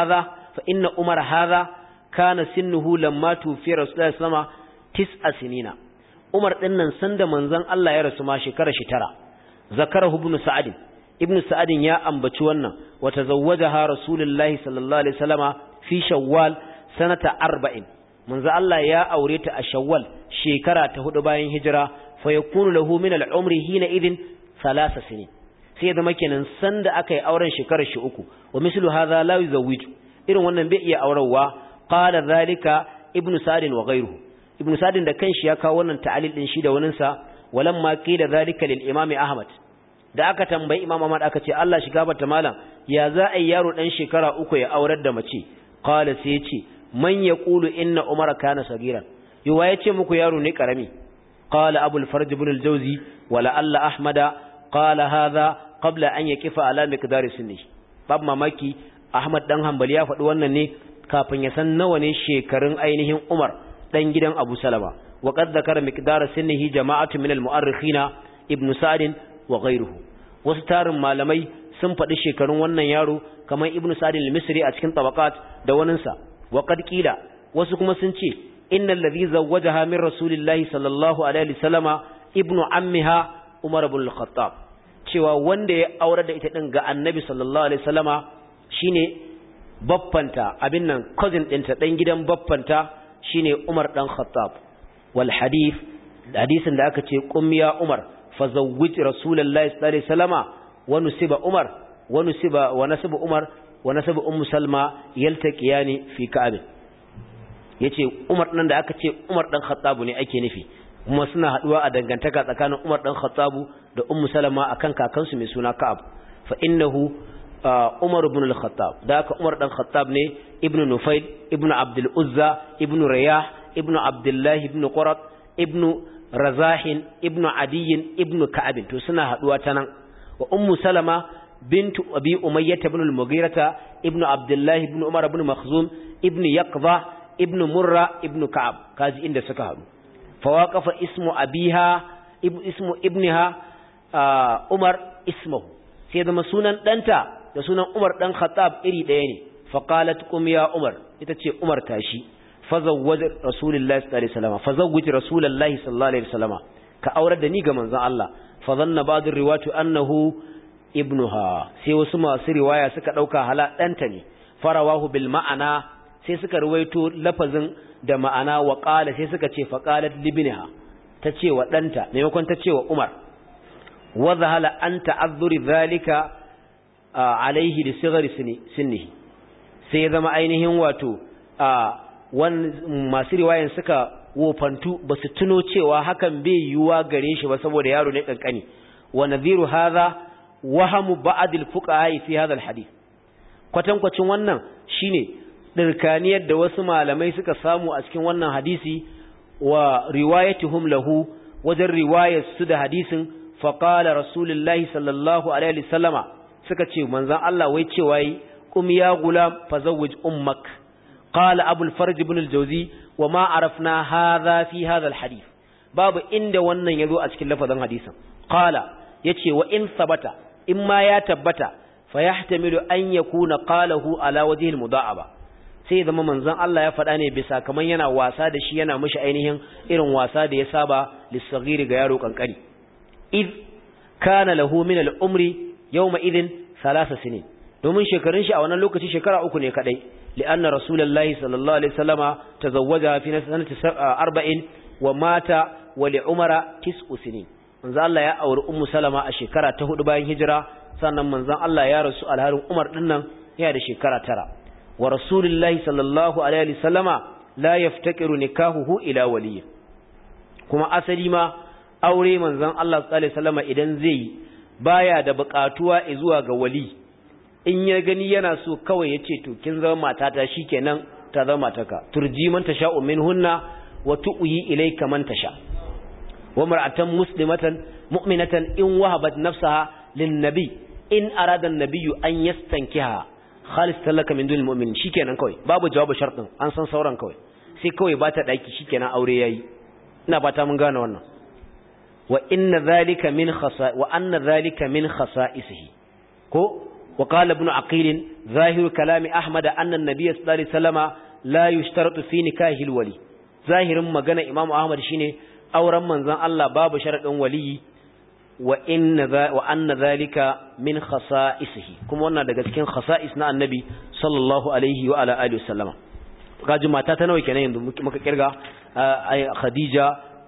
umar hadha kana sinnuhu lamma tufi rasulullahi sallallahu alaihi wasallama 9 sinina. Umar din nan sanda manzon Allah ya rasu ma shekara shi 9. Zakarahu ibnu sa'ad ya ambaci wannan, wa tazawwajaha rasulullahi sallallahu alaihi wasallama fi shawwal sanata 40. manzo Allah ya aure ta a Shawwal shekara ta 4 bayan hijira, fa yakunu lahu min al-umri hina idin 3 sinin, sai zama kenan sanda aka yi auren shekarar shi 3. wa mislu hadha la yuzawwiju, irin wannan bai iya aurarwa. Qala zalika ibnu sa'd wa ghayruhu, ibnu sa'd da kanshi ya kawo wannan ta'alil din shi da wannan sa. walamma qila zalika lil imam Ahmad, da aka tambayi imam Ahmad aka ce Allah shiga bata malam, ya za a yi yaro dan shekara 3 ya aurar da mace? Qala sai ya ce man yaqulu inna umara kana sagiran, yuwa yace muku yaro ne karami. Qala abul farj ibn al-jawzi wa la alla ahmada qala hadha qabla an yaqifa ala miqdar sinni. Bab mamaki Ahmad dan Hanbali ya faɗi wannan ne kafin ya san nawa ne shekarun ainihin Umar dan gidan Abu Salama. wa qad dhakara miqdar sinnihi jama'atu min al-mu'arrikhina ibn Sa'd wa ghayruhu. wasu tarin malamai sun faɗi shekarun wannan yaro kamar ibn Sa'd al-Misri a cikin tabaqat da waninsa. wa qad qila, wasu kuma sun ce innal ladhi zawwajaha min rasulillahi sallallahu alaihi wasallama ibnu ammiha Umar ibn al-Khattab, cewa wanda ya aure da ita din ga Annabi sallallahu alaihi wasallama shine baffanta, abin nan cousin ɗinta, dan gidan baffanta shine Umar dan Khattab. wal hadith, hadisin da aka ce qum ya Umar fa zawwij rasulullahi sallallahu alaihi wasallama wa nusiba Umar wa nusiba wa nasaba Umar wa nasaba ummu Salma yaltaqiyani fi Ka'ab. yace Umar nan da aka ce Umar dan Khattab ne ake nufi, kuma suna haduwa a dangantaka tsakanin Umar dan Khattab da ummu Salama akan kakansu mai suna Ka'ab. fa innahu Umar ibn al-Khattab, da aka Umar dan Khattab ne ibnu Nufayl ibnu Abdul Uzza ibnu Riyah ibnu Abdullah ibnu Qurat ibnu Razahin ibnu Adiy ibnu Ka'ab, to suna haduwa ta nan. wa ummu Salama bintu Abi Umayyah ibn al-Mughirah ibnu Abdullah ibnu Umar ibn Makhzum ibnu Yaqza ibnu Murra ibnu Ka'ab, kaji inda suka haɗu. fawaqafa ismu abiha ismu ibniha Umar ismuhu, sai zama sunan danta da sunan Umar dan Khattab iri ɗaya ne. faqalat qum ya Umar, ita ce Umar tashi. fazawwaj rasulullahi sallallahu alaihi wasallam, fazawwaj rasulullahi sallallahu alaihi wasallam, ka aurar da ni ga manzon Allah. fa dhanna ba'd riwayatu annahu ibnuha, sai wasu masu riwaya suka dauka hala danta ne. farawahu bil ma'ana, sai suka ruwaito lafazin da ma'ana. wa qala, sai suka ce faqalat libniha, ta ce wa danta maimakon ta ce wa Umar. wa zahala an ta'azzuri zalika alaihi li sighari sinnihi, sai ya zama ainihin wato masu riwayan suka wofantu ba su tuno cewa hakan bai yiwuwa gare shi ba saboda yaro ne kankani. wa nadhiru hadha wahamu ba'd al-fuqaha fi hadha al-hadith, kwatankwacin wannan shine dirkaniyar da wasu malamai suka samu a cikin wannan hadisi. wa riwayatuhum lahu, wajen riwayar su da hadisin. fa qala rasulullahi sallallahu alaihi wasallama suka ce manzon Allah wai cewa yi qum ya gulam fazawwij ummak qala abul farj ibn al-jawzi wa ma arafna hadha fi hadha al-hadith babu inda wannan yazo a cikin lafazin hadisin qala yace wa in sabata in ma ya tabbata fa yahtamilu an yakuna qalahu ala wajhi al-muda'aba sai zama manzon Allah ya faɗa ne bisa kaman yana wasa da shi yana mishi ainihin irin wasa da ya saba lis-saghiri ga yaro kankani id kana lahu min al-umri yawma idin 3 sinin domin shekarun shi a wannan lokaci shekara 3 ne kadai li'anna rasulullahi sallallahu alaihi wasallama tazawwaja fi sanati 40 wa mata wa li umara 9 sinin manzon Allah ya auri ummu salama a shekara ta 4 bayan hijira sannan manzon Allah ya rasu alharin umar dinnan yana da shekara 9 wa rasulullahi sallallahu alaihi wasallama la yaftakiru nikahuhu ila waliy kuma asali ma aure manzon Allah sallallahu alaihi wasallama idan zai baya da buƙatuwa zuwa ga wali in ya gani yana so kawai yace to kin zama matata shikenan ta zama mataka turji man tasha'u minhunna wa tu'yi ilayka man tasha wa mar'atan muslimatan mu'minatan in wahabat nafsaha lin nabi in arada an-nabiyyu an yastankiha khalis talaka min dunil mu'minin shikenan kawai babu jawabu shartin an san sauran kawai sai kawai ba ta daki shikenan aure yayi ina fata mun gane wannan wa anna dhalika min khasa'isihi ko wa qala ibn aqil zahir kalami ahmad anna an-nabiy sallallahu alaihi wasallama la yushtaratu fi nikahi al-wali zahirin magana imamu ahmad shine auren manzon Allah babu sharadin wali wa anna dhalika min khasa'isihi kuma wannan daga cikin khasa'is na annabi sallallahu alaihi wa ala alihi wasallama kaji mata ta nawa kenan yanzu muka kirga khadija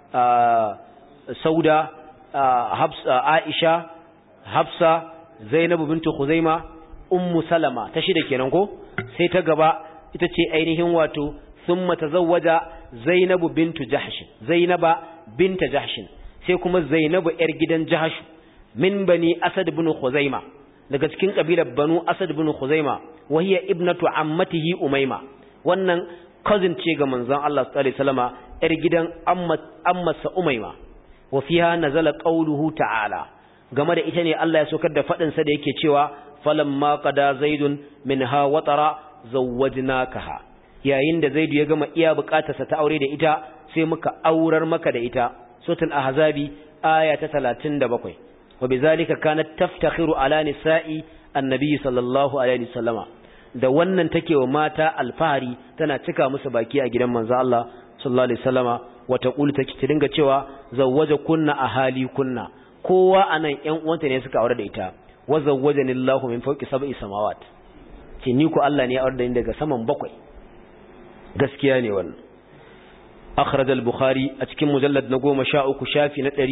sauda hafsa aisha hafsa zainabu bintu khuzaima ummu salama ta shida kenan ko sai ta gaba ita ce ainihin wato thumma tazawwaja zainabu bintu jahsh zainaba binta jahsh sai kuma zainabu yar gidan jahsh min bani asad ibn khuzaima daga cikin kabilar banu asad ibn khuzaima wa hiya ibnatu ammatihi umayma wannan cousin ce ga manzon Allah sallallahu alaihi wasallama yar gidan ammarsa umayma wa fiha nazala qawluhu ta'ala game da ita ne Allah ya saukar da fadin sa da yake cewa falamma qada zaidun minha watara zawwajnakaha yayin da zaidu ya gama iya bukatarsa ta aure da ita sai muka aurar maka da ita suratul ahzabi aya ta 37 wa bizalika kanat taftakhiru ala nisa'i annabi sallallahu alaihi wasallama da wannan take wa mata alfahari tana cika musu baki a gidan manzo Allah sallallahu alaihi wasallama wa taqulu take ta dinga cewa zawwaja kunna ahali kunna kowa anan ƴan uwanta ne suka aure da ita wa zawwajani Allahu min fawqi sab'i samawat ce ni ko Allah ne ya aure da ni daga saman bakwai gaskiya ne wannan akhraj al-bukhari a cikin mujallad na 13 shafi na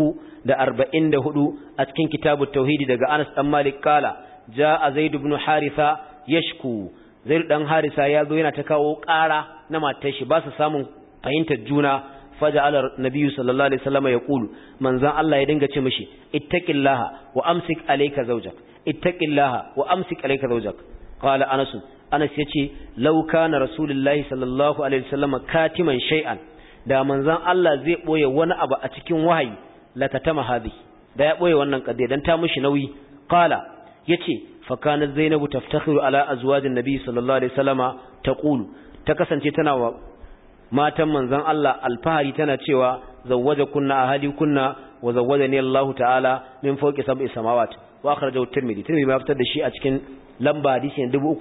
344 a cikin kitabut tauhid daga Anas dan Malik kala jaa zaid ibn haritha yashku zaid dan harisa yazo yana ta kawo ƙara na matar shi ba su samun fahimtar juna faja'ala nabiyyu sallallahu alaihi wasallam yaqulu manzan Allah ya dinga ce mishi ittaqillaha wa amsik alayka zawjak ittaqillaha wa amsik alayka zawjak qala Anas yace law kana rasulullahi sallallahu alaihi wasallam katiman shay'an da manzan Allah zai boye wani abu a cikin wahayi la katama hadi da ya boye wannan kadiya dan ta mishi nauyi qala yace fa kana zainabu taftakhiru ala azwajin nabi sallallahu alaihi wasallama taqulu ta kasance tana wa matan manzon Allah alfahari tana cewa zawwaja kunna ahli kunna wa zawwajani Allah ta'ala min fawqi sab'i samawat wa akhrajahu Tirmidhi ma fitar da shi a cikin lamba hadisi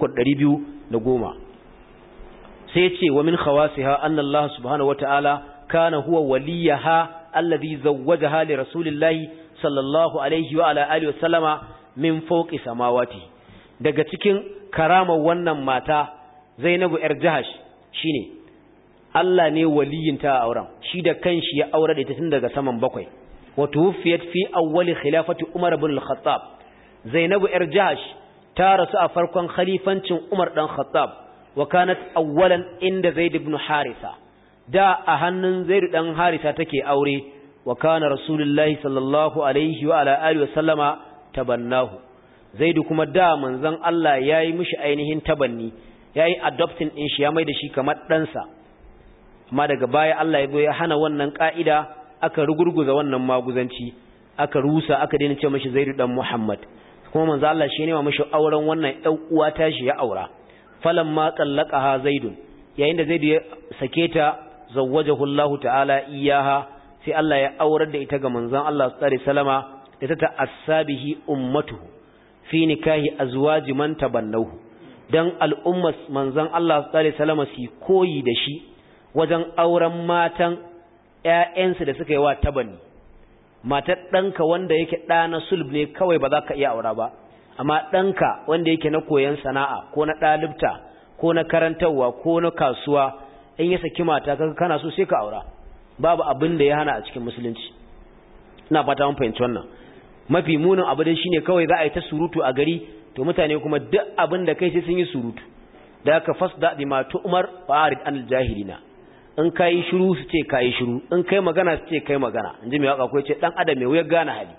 3210 sai yace wa min khawasiha anna Allah subhanahu wa ta'ala kana huwa waliyaha alladhi zawwajaha li rasulillahi sallallahu alaihi wa ala alihi wa sallama min fawqi samawati daga cikin karamar wannan mata Zainabu yar Jahash shine Allah ne waliyinta a auren shi da kanshi ya aure da ita tun daga saman bakwai wa tuwfiyat fi awwali khilafati Umar ibn al-Khattab Zainabu yar Jahash ta rasu a farkon khalifancin Umar dan Khattab wa kanat awwalan inda Zaid ibn Harisa da a hannun Zaid dan Harisa take aure wa kana Rasulullahi sallallahu alaihi wa ala alihi wa sallama tabannahu Zaid kuma da manzon Allah yayi mishi ainihin tabanni yayi adopting din shi ya mai da shi kamar ɗansa amma daga baya Allah ya zo ya hana wannan ka'ida aka rugurguza wannan maguzanci aka rusa aka daina ce mashi Zaid dan Muhammad kuma manzo Allah shi ne ma mashi auren wannan ƴan uwa ta shi ya aura falamma tallaqaha Zaid yayin da Zaid ya sake ta zawwajahu Allah ta'ala iyaha sai Allah ya aurar da ita ga manzon Allah sallallahu alaihi wasallama da ta ta'assabihi ummatuhu fi nikahi azwaji man tabannahu dan al'ummas manzon Allah sallallahu alaihi wasallama su koyi da shi wajen auren matan ƴaƴansu da suka yi wa tabanni matar ɗanka wanda yake ɗa na sulb ne kawai ba za ka iya aura ba amma ɗanka wanda yake na koyon sana'a ko na ɗalibta ko na karantarwa ko na kasuwa in ya saki mata kaga kana so sai ka aura babu abin da ya hana a cikin musulunci ina fata mun fahimci wannan mafi munin abu dai shine kawai za a yi ta surutu a gari to mutane kuma duk abin da kai sai sun yi surutu da ka fasda bima tu'mar fa'arid anil jahilina in kai shiru su ce kai shiru in kai magana su ce kai magana inji mai waka ko ce dan adam mai wuyar gane hali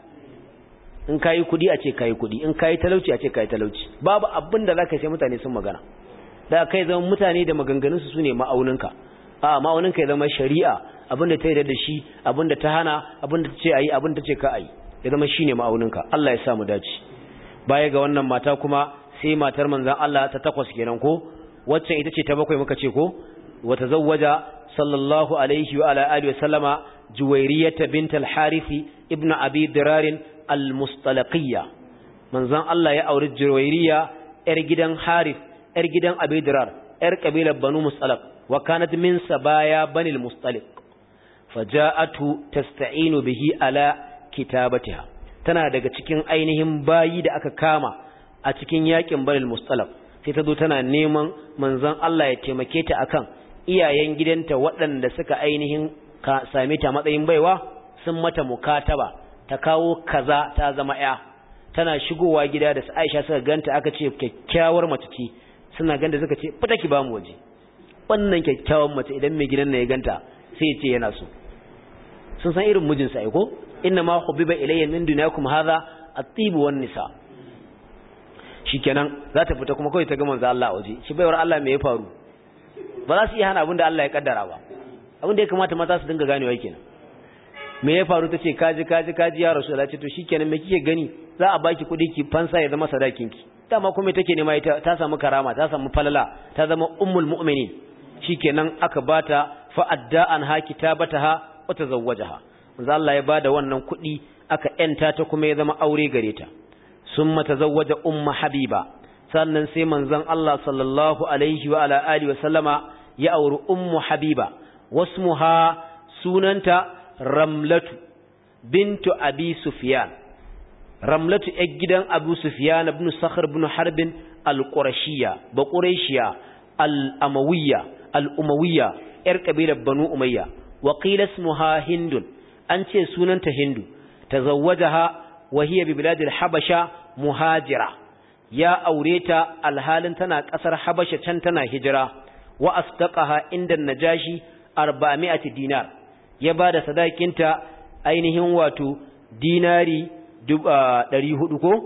in kai kudi a ce kai kudi in kai talauci a ce kai talauci babu abin da zaka sai mutane sun magana da kai zama mutane da maganganun su sune ma'auninka a ma'auninka ya zama shari'a abin da ta yarda da shi abin da ta hana abin da ta ce ayi abin da ta ce ka ayi ya zama shine ma'auninka Allah ya sa mu dace baya ga wannan mata kuma sai matar manzon Allah ta takwas kenan ko wacce ita ce ta bakwai muka ce ko wata zawwaja sallallahu alaihi wa ala alihi wa sallama juwairiyata bint al-harith ibn abi dirar al-mustalaqiyya manzon Allah ya auri juwairiya yar gidan harith yar gidan abi dirar yar kabilar banu mustalaq wa kanat min sabaya bani al-mustaliq faja'atu tasta'inu bihi ala kitabatiha tana daga cikin ainihin bayi da aka kama a cikin yakin bani al-mustalaq sai ta zo tana neman manzon Allah ya taimake ta akan iyayen gidanta waɗanda suka ainihin same ta matsayin baiwa sun mata mukataba ta kawo kaza ta zama ya tana shigowa gida da Aisha suka ganta aka ce kyakkyawar mace ce suna ganda suka ce fita ki ba mu waje wannan kyakkyawar mace idan mai gidan na ya ganta sai ya ce yana so sun san irin mijinsa ai ko inna ma hubbiba ilayya min dunyakum hadha at-tib wan nisa shikenan za ta fita kuma kawai ta ga manzo Allah waje shi baiwar Allah me ya faru ba za su iya hana abinda Allah ya kaddara ba abinda ya kamata mata su dinga ganewa kenan me ya faru tace kaji ya Rasulullah ce to shikenan me kike gani za a baki kudi ki fansa ya zama sadakin ki dama kuma take nema ita ta samu karama ta samu falala ta zama ummul mu'minin shikenan aka bata fa adda an ha kitabataha wa tazawwajaha manzo Allah ya bada wannan kudi aka yanta ta kuma ya zama aure gare ta summa tazawwaja ummu habiba sannan sai manzon Allah sallallahu alaihi wa ala alihi wa sallama ya auri ummu habiba wasmuha sunanta ramlatu bintu abi sufyan ramlatu ɗan gidan abu sufyan ibn sakhr ibn harb al-qurashiyya ba qurayshiya al-amawiyya al-umawiyya yar kabilar banu umayya wa qila ismuha hindun an ce sunanta hindu tazawwajaha wa hiya bi bilad al-habasha muhajira ya aure ta alhalin tana kasar habasha can tana hijira wa asdaqaha inda najashi 400 dinar ya bada sadakinta ainihin wato dinari 400 ko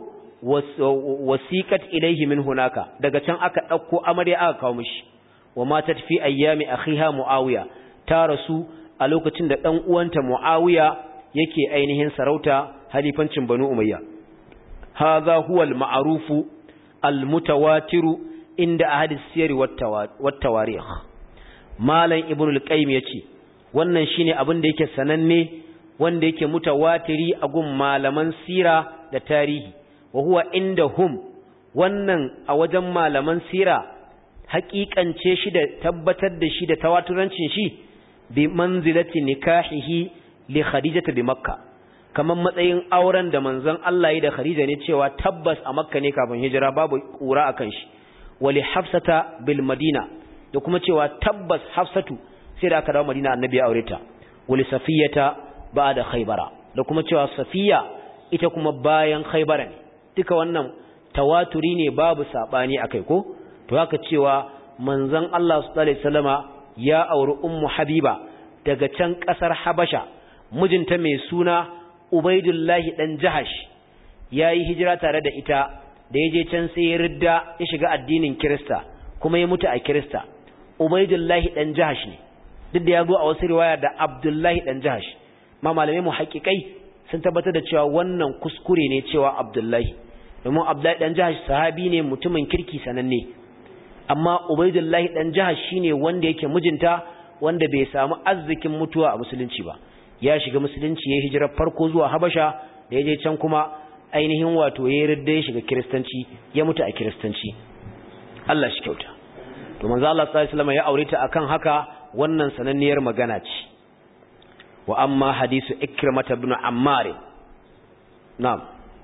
wasiqat ilayhi min hunaka daga can aka dauko amarya aka kawo mishi wa matat fi ayyami akhiha muawiya ta rasu a lokacin da dan uwanta muawiya yake ainihin sarauta halifancin banu umayya hadha huwa al-ma'rufu al-mutawatiru inda ahli as-siyar wat tawarikh malam ibnu al-qayyim yace wannan shine abin da yake sananne wanda yake mutawatiri a gun malaman sira da tarihi wa huwa indahum wannan a wajen malaman sira haƙiƙance shi da tabbatar da shi da tawaturancin shi bi manzilati nikahihi li khadijata bi makka kaman matsayin auren da manzon Allah ya da khadija ne cewa tabbas a makka ne kafin hijira babu kura akan shi wa li hafsata bil madina da kuma cewa tabbas hafsatu sai da aka dawo madina annabi ya aure ta wa li safiyata ba'da khaybara da kuma cewa safiya ita kuma bayan khaybara ne duka wannan tawaturi ne babu sabani akai ko to haka cewa manzon Allah sallallahu alaihi wasallama ya auri ummu habiba daga can kasar habasha mijinta mai suna ubaidullahi dan jahash yayi hijira tare da ita da yaje can sai ya ridda ya shiga addinin kirista kuma ya mutu a kirista ubaidullahi dan jahash ne duk da yazo a wasu riwaya da abdullahi dan jahash ma malamai mu haƙiƙai sun tabbatar da cewa wannan kuskure ne cewa Abdullahi, domin Abdullahi dan Jahash sahabi ne mutumin kirki sananne, amma Ubaidullahi dan Jahash shine wanda yake mijinta, wanda bai samu arzikin mutuwa a musulunci ba. Ya shiga musulunci ya hijirar farko zuwa Habasha, da ya je can kuma ainihin wato ya ridda ya shiga kiristanci, ya mutu a kiristanci. Allah shi kyauta. To manzo Allah sallallahu alaihi wasallam ya aure ta akan haka, wannan sananniyar magana ce. Wa amma hadisu Ikrimah ibn Ammar, na'am,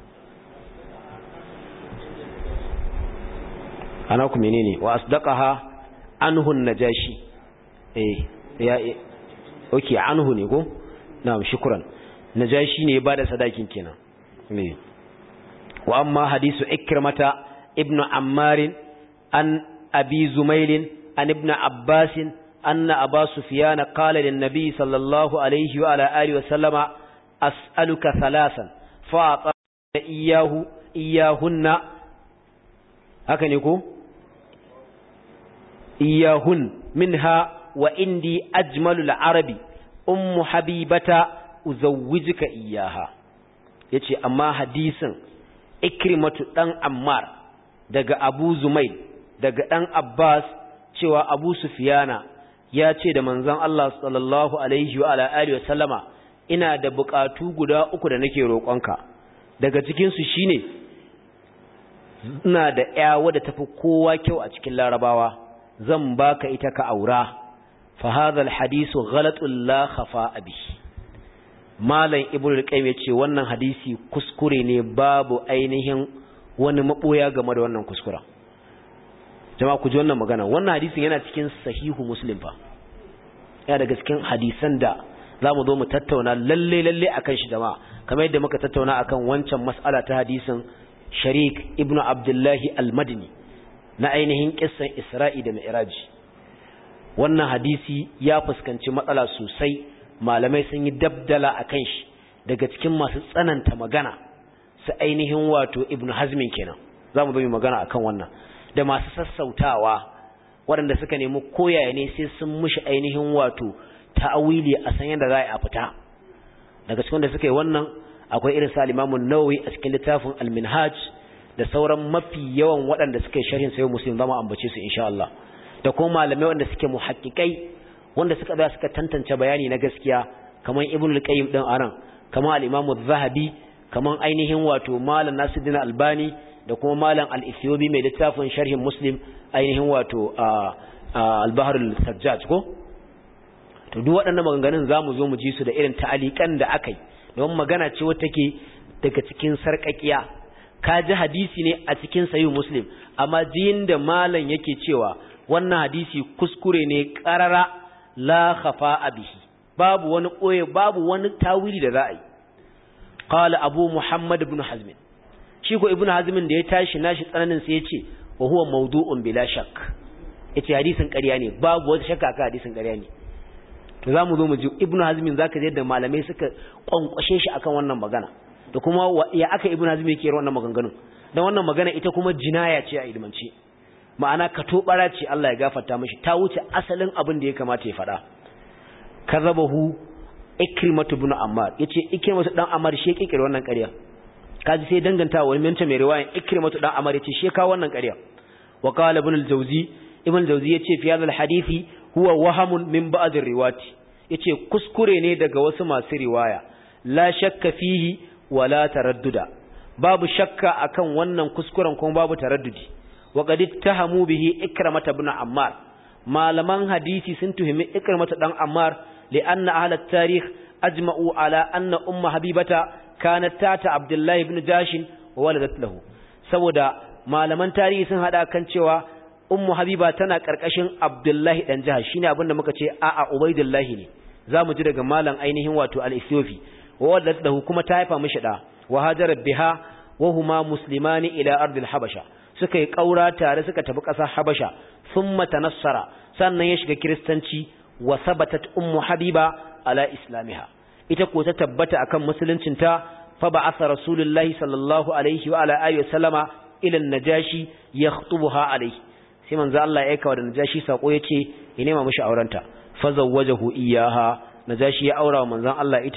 ana ku menene wa asdaqaha anhu an-najashi, okay, anhu ne ko, na'am, shukran. Najashi ne ya bada sadakin kenan. Wa amma hadisu Ikrimah ibn Ammar an abi Zumail an ibn Abbas أن أبا سفيان قال للنبي صلى الله عليه وعلى آله وسلم أسألك ثلاثا فأعطى إياهن هكذا يقول إياهن منها وإندي أجمل العرب أم حبيبة أزوجك إياها. yace amma hadisin Ikrimatu dan Ammar daga Abu Zumail daga dan Abbas cewa Abu Sufyana ya ce da manzon Allah sallallahu alaihi wa alihi wa sallama, ina da bukatu guda uku da nake roƙonka, daga cikin su shine ina da ƴa wadda tafi kowa kyau a cikin Larabawa, zan baka ita ka aura. Fa hadha alhadithu ghalatun la khafa bi. Malam Ibnu Qayyim yace wannan hadisi kuskure ne, babu ainihin wani maboya game da wannan kuskura. Jama'a ku ji wannan magana, wannan hadisin yana cikin sahihu Muslim fa, yana daga cikin hadisan da zamu zo mu tattauna lalle akan shi jama'a, kamar yadda muka tattauna akan wancan mas'ala ta hadisin Sharik ibn Abdullah al-Madini na ainihin kissan Isra'i da Mi'raj. Wannan hadisi ya fuskanci matsala sosai, malamai sun yi dabdala akan shi, daga cikin masu tsananta magana su ainihin wato Ibn Hazmin kenan, zamu zo mu magana akan wannan, da masu sassautawa waɗanda suka nemi koyaya ne sai sun mushi ainihin wato ta'awili a san yadda za a fita. Daga cikin da suka yi wannan akwai irin sa Imam an-Nawawi a cikin littafin Al-Minhaj, da sauran mafi yawan waɗanda suka yi sharhin Sahih Muslim, zama ambace su insha Allah, da kuma malamai wanda suke muhaqqiqai wanda suka ba suka tantance bayani na gaskiya, kamar Ibn al-Qayyim din aran, kamar al-Imam az-Zahabi, kamar ainihin wato Malam Nasiruddin Albani, da kuma Malam al-Ethiopi mai littafin sharhin Muslim ainihin wato al-Bahr al-Sajjaj ko. To duk waɗannan maganganun zamu zo mu ji su da irin ta'alikan da akai, don magana ce wacce take daga cikin sarƙaƙiya. Ka ji hadisi ne a cikin Sahih Muslim, amma jiyin da malam yake cewa wannan hadisi kuskure ne qarara la khafa bihi, babu wani koye, babu wani tawili da za a yi. Qala Abu Muhammad ibn Hazm, shi ko Ibn Hazm da ya tashi nashi tsananin sai ya ce wa huwa mawdu'un bila shakk, yace hadisin ƙarya ne, babu wata shakka kan hadisin ƙarya ne. To zamu zo mu ji Ibn Hazm zaka je da malamai suka kwankwashe shi akan wannan magana, da kuma ya aka Ibn Hazm yake wannan maganganun, dan wannan magana ita kuma jinaya ce a ilmance, ma'ana ka tobara ce, Allah ya gafarta mishi, ta wuce asalin abin da ya kamata ya faɗa. Karabahu Ikrimah ibn Ammar, yace Ikrimah dan Ammar shi yake kire wannan ƙarya. Kaji sai danganta wani menta mai riwayan Ikrimah dan Ammar yace shi ka wannan ƙarya. Wa qala Ibn al-Jawzi, Ibn al-Jawzi yace fi hadha al-hadisi huwa wahamun min ba'd ar-riwati, yace kuskure ne daga wasu masu riwaya, la shakka fihi wala taradduda, babu shakka akan wannan kuskuren kuma babu taraddudi. Wa qad ittahamu bihi Ikrimah ibn Ammar, malaman hadisi sun tuhumi Ikrimah dan Ammar li'anna ahlat tarikh ajma'u ala anna ummu habibata kanat tata Abdullah ibn Jashin wa waladat lahu, saboda malaman tarihi sun hada kan cewa ummu habiba tana karkashin Abdullah dan Jahash, shine abinda muka ce a'a Ubaydullah ne, zamu ji daga malam ainihin wato al-Ethiopi, wa waladat lahu kuma ta haifa mishi da, wa hajara biha wa huma muslimani ila ardil habasha, suka yi kaura tare suka tafi ƙasar Habasha, thumma tanassara, sannan ya shiga kiristanci, wa sabatat ummu habiba ala islamiha, ita ko ta tabbata akan musuluncinta. Fa ba'atha rasulullahi sallallahu alaihi wa ala alihi wasallama ila an-najashi yakhtubuha alaihi, sai manzo Allah ya aika wa najashi sako yace ya nema mishi aurenta. Fa zawwajahu iyaha, najashi ya aura wa manzon Allah ita,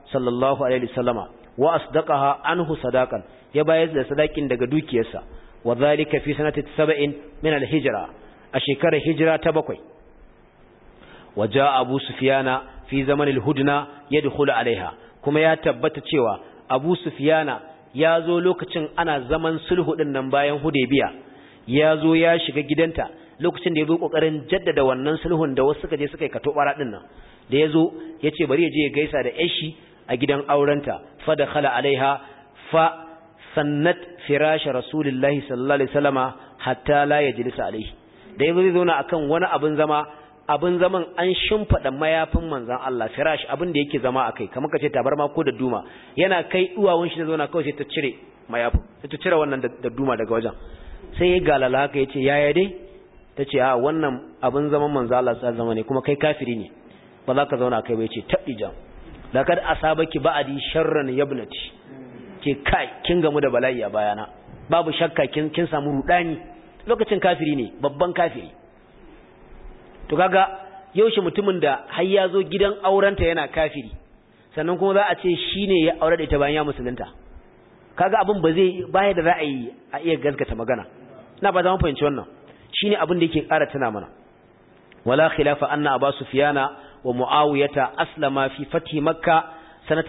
sallallahu alaihi wasallama wa asdaqaha anhu sadaqan ya bayar da sadakin daga dukiyarsa wa zalika fi sanati 7 min al-hijra a shekarar hijira ta 7 waja abu sufyana fi zaman al-hudna yadkhulu alaiha kuma ya tabbata cewa abu sufyana ya zo lokacin ana zaman sulhu din nan bayan hudaybiya ya zo ya shiga gidanta lokacin da ya zo kokarin jaddada wannan sulhun da wasu suka je suka yi katobara din nan da ya zo ya ce bari ya je ya gaisa da yashi a gidan aurenta fa dakhala alaiha fa sannat firash rasulullahi sallallahu alaihi wasallama hatta la yajlisa alaihi da yazo zai zauna akan wani abin zaman an shimfada mayafin manzon Allah firash abin da yake zama akai kamar kace tabarma ko da duma yana kai duwawun shi da zauna kawai sai ta cire mayafin sai ta cire wannan da duma daga wajen sai ya galala haka yace yaya dai tace a wannan abin zaman manzon Allah sai zama ne kuma kai kafiri ne ba za ka zauna kai ba yace tabija laqad asabaki ba'di sharran yabnati ke kai kin gamu da bala'i a bayana babu shakka kin samu rudani lokacin kafiri ne babban kafiri to kaga yaushe mutumin da har ya zo gidan aurenta yana kafiri sannan kuma za a ce shine ya aure da ita bayan ya musulunta kaga abin ba zai baya da ra'ayi a iya gaskata magana ina ba za mu fahimci wannan shine abin da yake ƙara tuna mana wala khilafa anna abu sufyana wa muawiyata aslama fi fathi makka sanata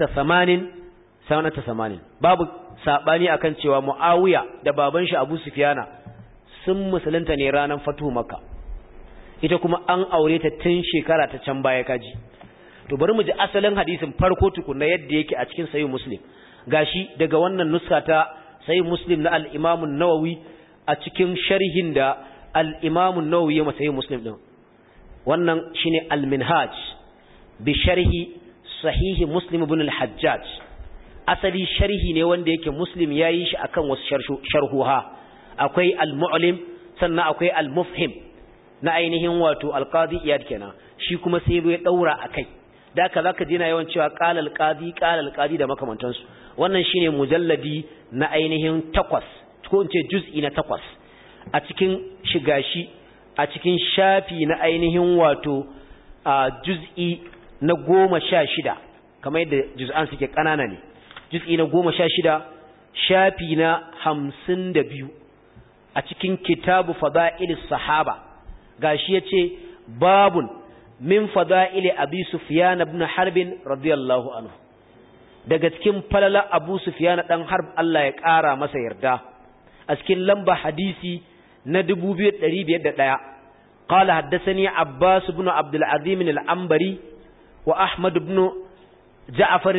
80 babu sabani akan cewa muawiya da baban shi abu sufyana sun musulunta ne ranar fatuhu makka ita kuma an aure ta tun shekara ta can baya kaji to bari mu ji asalin hadisin farko tukunna yadda yake a cikin sahih muslim gashi daga wannan nuska ta sahih muslim na al-imam an-nawawi a cikin sharhin da al-imam an-nawawi ya masa sahih muslim din wannan shine al-minhaj bi sharhi sahih muslim ibn al-hajjaj asali sharhi ne wanda yake muslim yayi shi akan wasu sharhuha akwai al-mu'lim sannan akwai al-mufhim na ainihin wato al-qadi iyad kenan shi kuma sai ya daura akai da haka zaka ji na yawan cewa qala al-qadi da makamantansu wannan shine mujalladi na ainihin 8 ko in ce juz'i na 8 a cikin shigashi a cikin shafi na ainihin wato juz'i na 16 kamar yadda juz'an suke kanana ne juz'i na 16 shafi na 52 a cikin kitabu fada'ilis sahaba gashi yace babun min fada'ili abi sufyan ibn harb radiyallahu anhu daga cikin falala abu sufyan dan harb Allah ya kara masa yarda a cikin lamba hadisi na 2501 qala haddathani abbas ibn abdul azim al-anbari wa ahmad ibn ja'far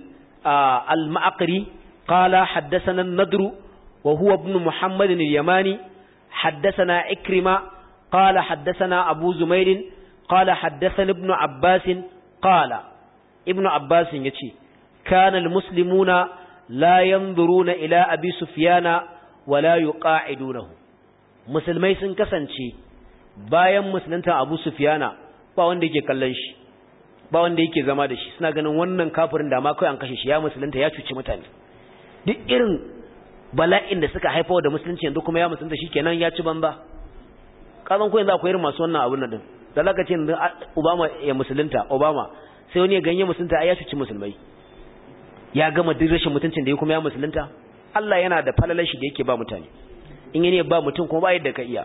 al-ma'qri qala haddathana an-nadr wa huwa ibn muhammad al-yamani haddathana ikrima قال حدثنا أبو زمير قال حدثنا ابن عباس قال ابن عباس يتي كان المسلمون لا ينظرون إلى أبي سفيان ولا يقاعدونه musulmai sun kasance bayan musulunta Abu Sufyana ba wanda yake kallon shi ba wanda yake zama da shi suna ganin wannan kafirin da ma kai an kashe shi ya musulunta ya cuci mutane duk irin bala'in da suka haifar da musulunci yanzu kuma ya musulunta shikenan ya ci banza kazan ko yanzu akwai irin masu wannan abun nan din da lokacin da Obama ya musulunta Obama sai wani ya ganye musulunta ai ya cuci musulmai ya gama duk rashin mutuncin da ya kuma ya musulunta Allah yana da falalar shi da yake ba mutane in yana ba mutum kuma ba yadda ka iya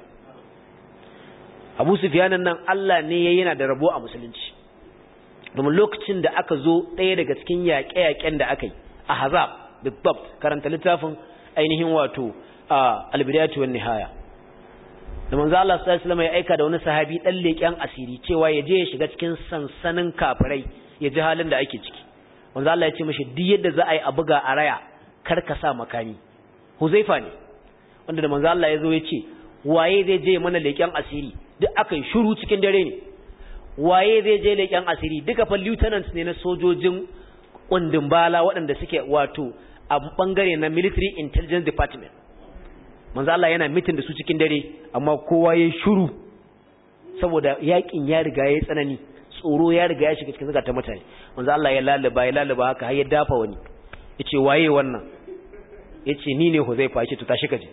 Abu Sufyan nan Allah ne yayin yana da rabo a musulunci domin lokacin da aka zo ɗaya daga cikin yaƙe-yaƙen da aka yi a Ahzab bidabt karanta littafin ainihin wato al-bidayatu wan nihaya da manzo Allah sallallahu alaihi wasallam ya aika da wani sahabi dan leken asiri cewa ya je ya shiga cikin sansanin kafirai ya ji halin da ake ciki manzo Allah ya ce mishi duk yadda za a yi a buga a raya kar ka sa makani Huzaifa ne wanda da manzo Allah ya zo ya ce waye zai je mana leken asiri duk akai shiru cikin dare ne waye zai je leken asiri duka fa lieutenants ne na sojojin kundin bala waɗanda suke wato a bangare na military intelligence department manzo Allah yana mitin da su cikin dare amma kowa yayin shiru saboda yakin ya riga yayi tsanani tsoro ya riga ya shiga cikin zakata mutane manzo Allah ya lalaba haka har ya dafa wani yace waye wannan yace ni ne Huzaifa yace to tashi kaje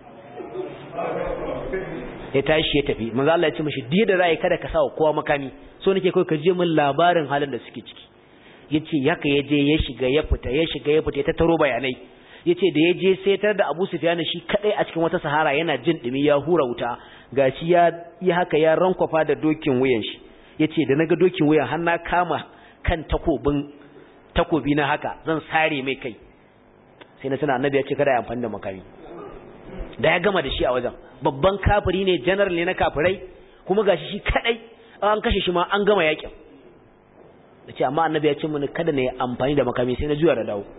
ya tashi ya tafi manzo Allah ya ce mishi diya da rai kada ka sawa kowa makami so nake kai ka je min labarin halin da suke ciki yace haka yaje ya shiga ya fita ta taro bayanai yace da yaje sai tar da Abu Sufyan shi kadai a cikin wata sahara yana jin dumi ya hura wuta gashi ya yi haka ya rankwafa da dokin wuyan shi yace da naga dokin wuyan har na kama kan takobi na haka zan sare mai kai sai na tana annabi ya ce kada ya amfani da makami da ya gama da shi a wajen babban kafiri ne general ne na kafirai kuma gashi shi kadai an kashe shi ma an gama yakin nace amma annabi ya ce mun kada ne amfani da makami sai na juya da dawo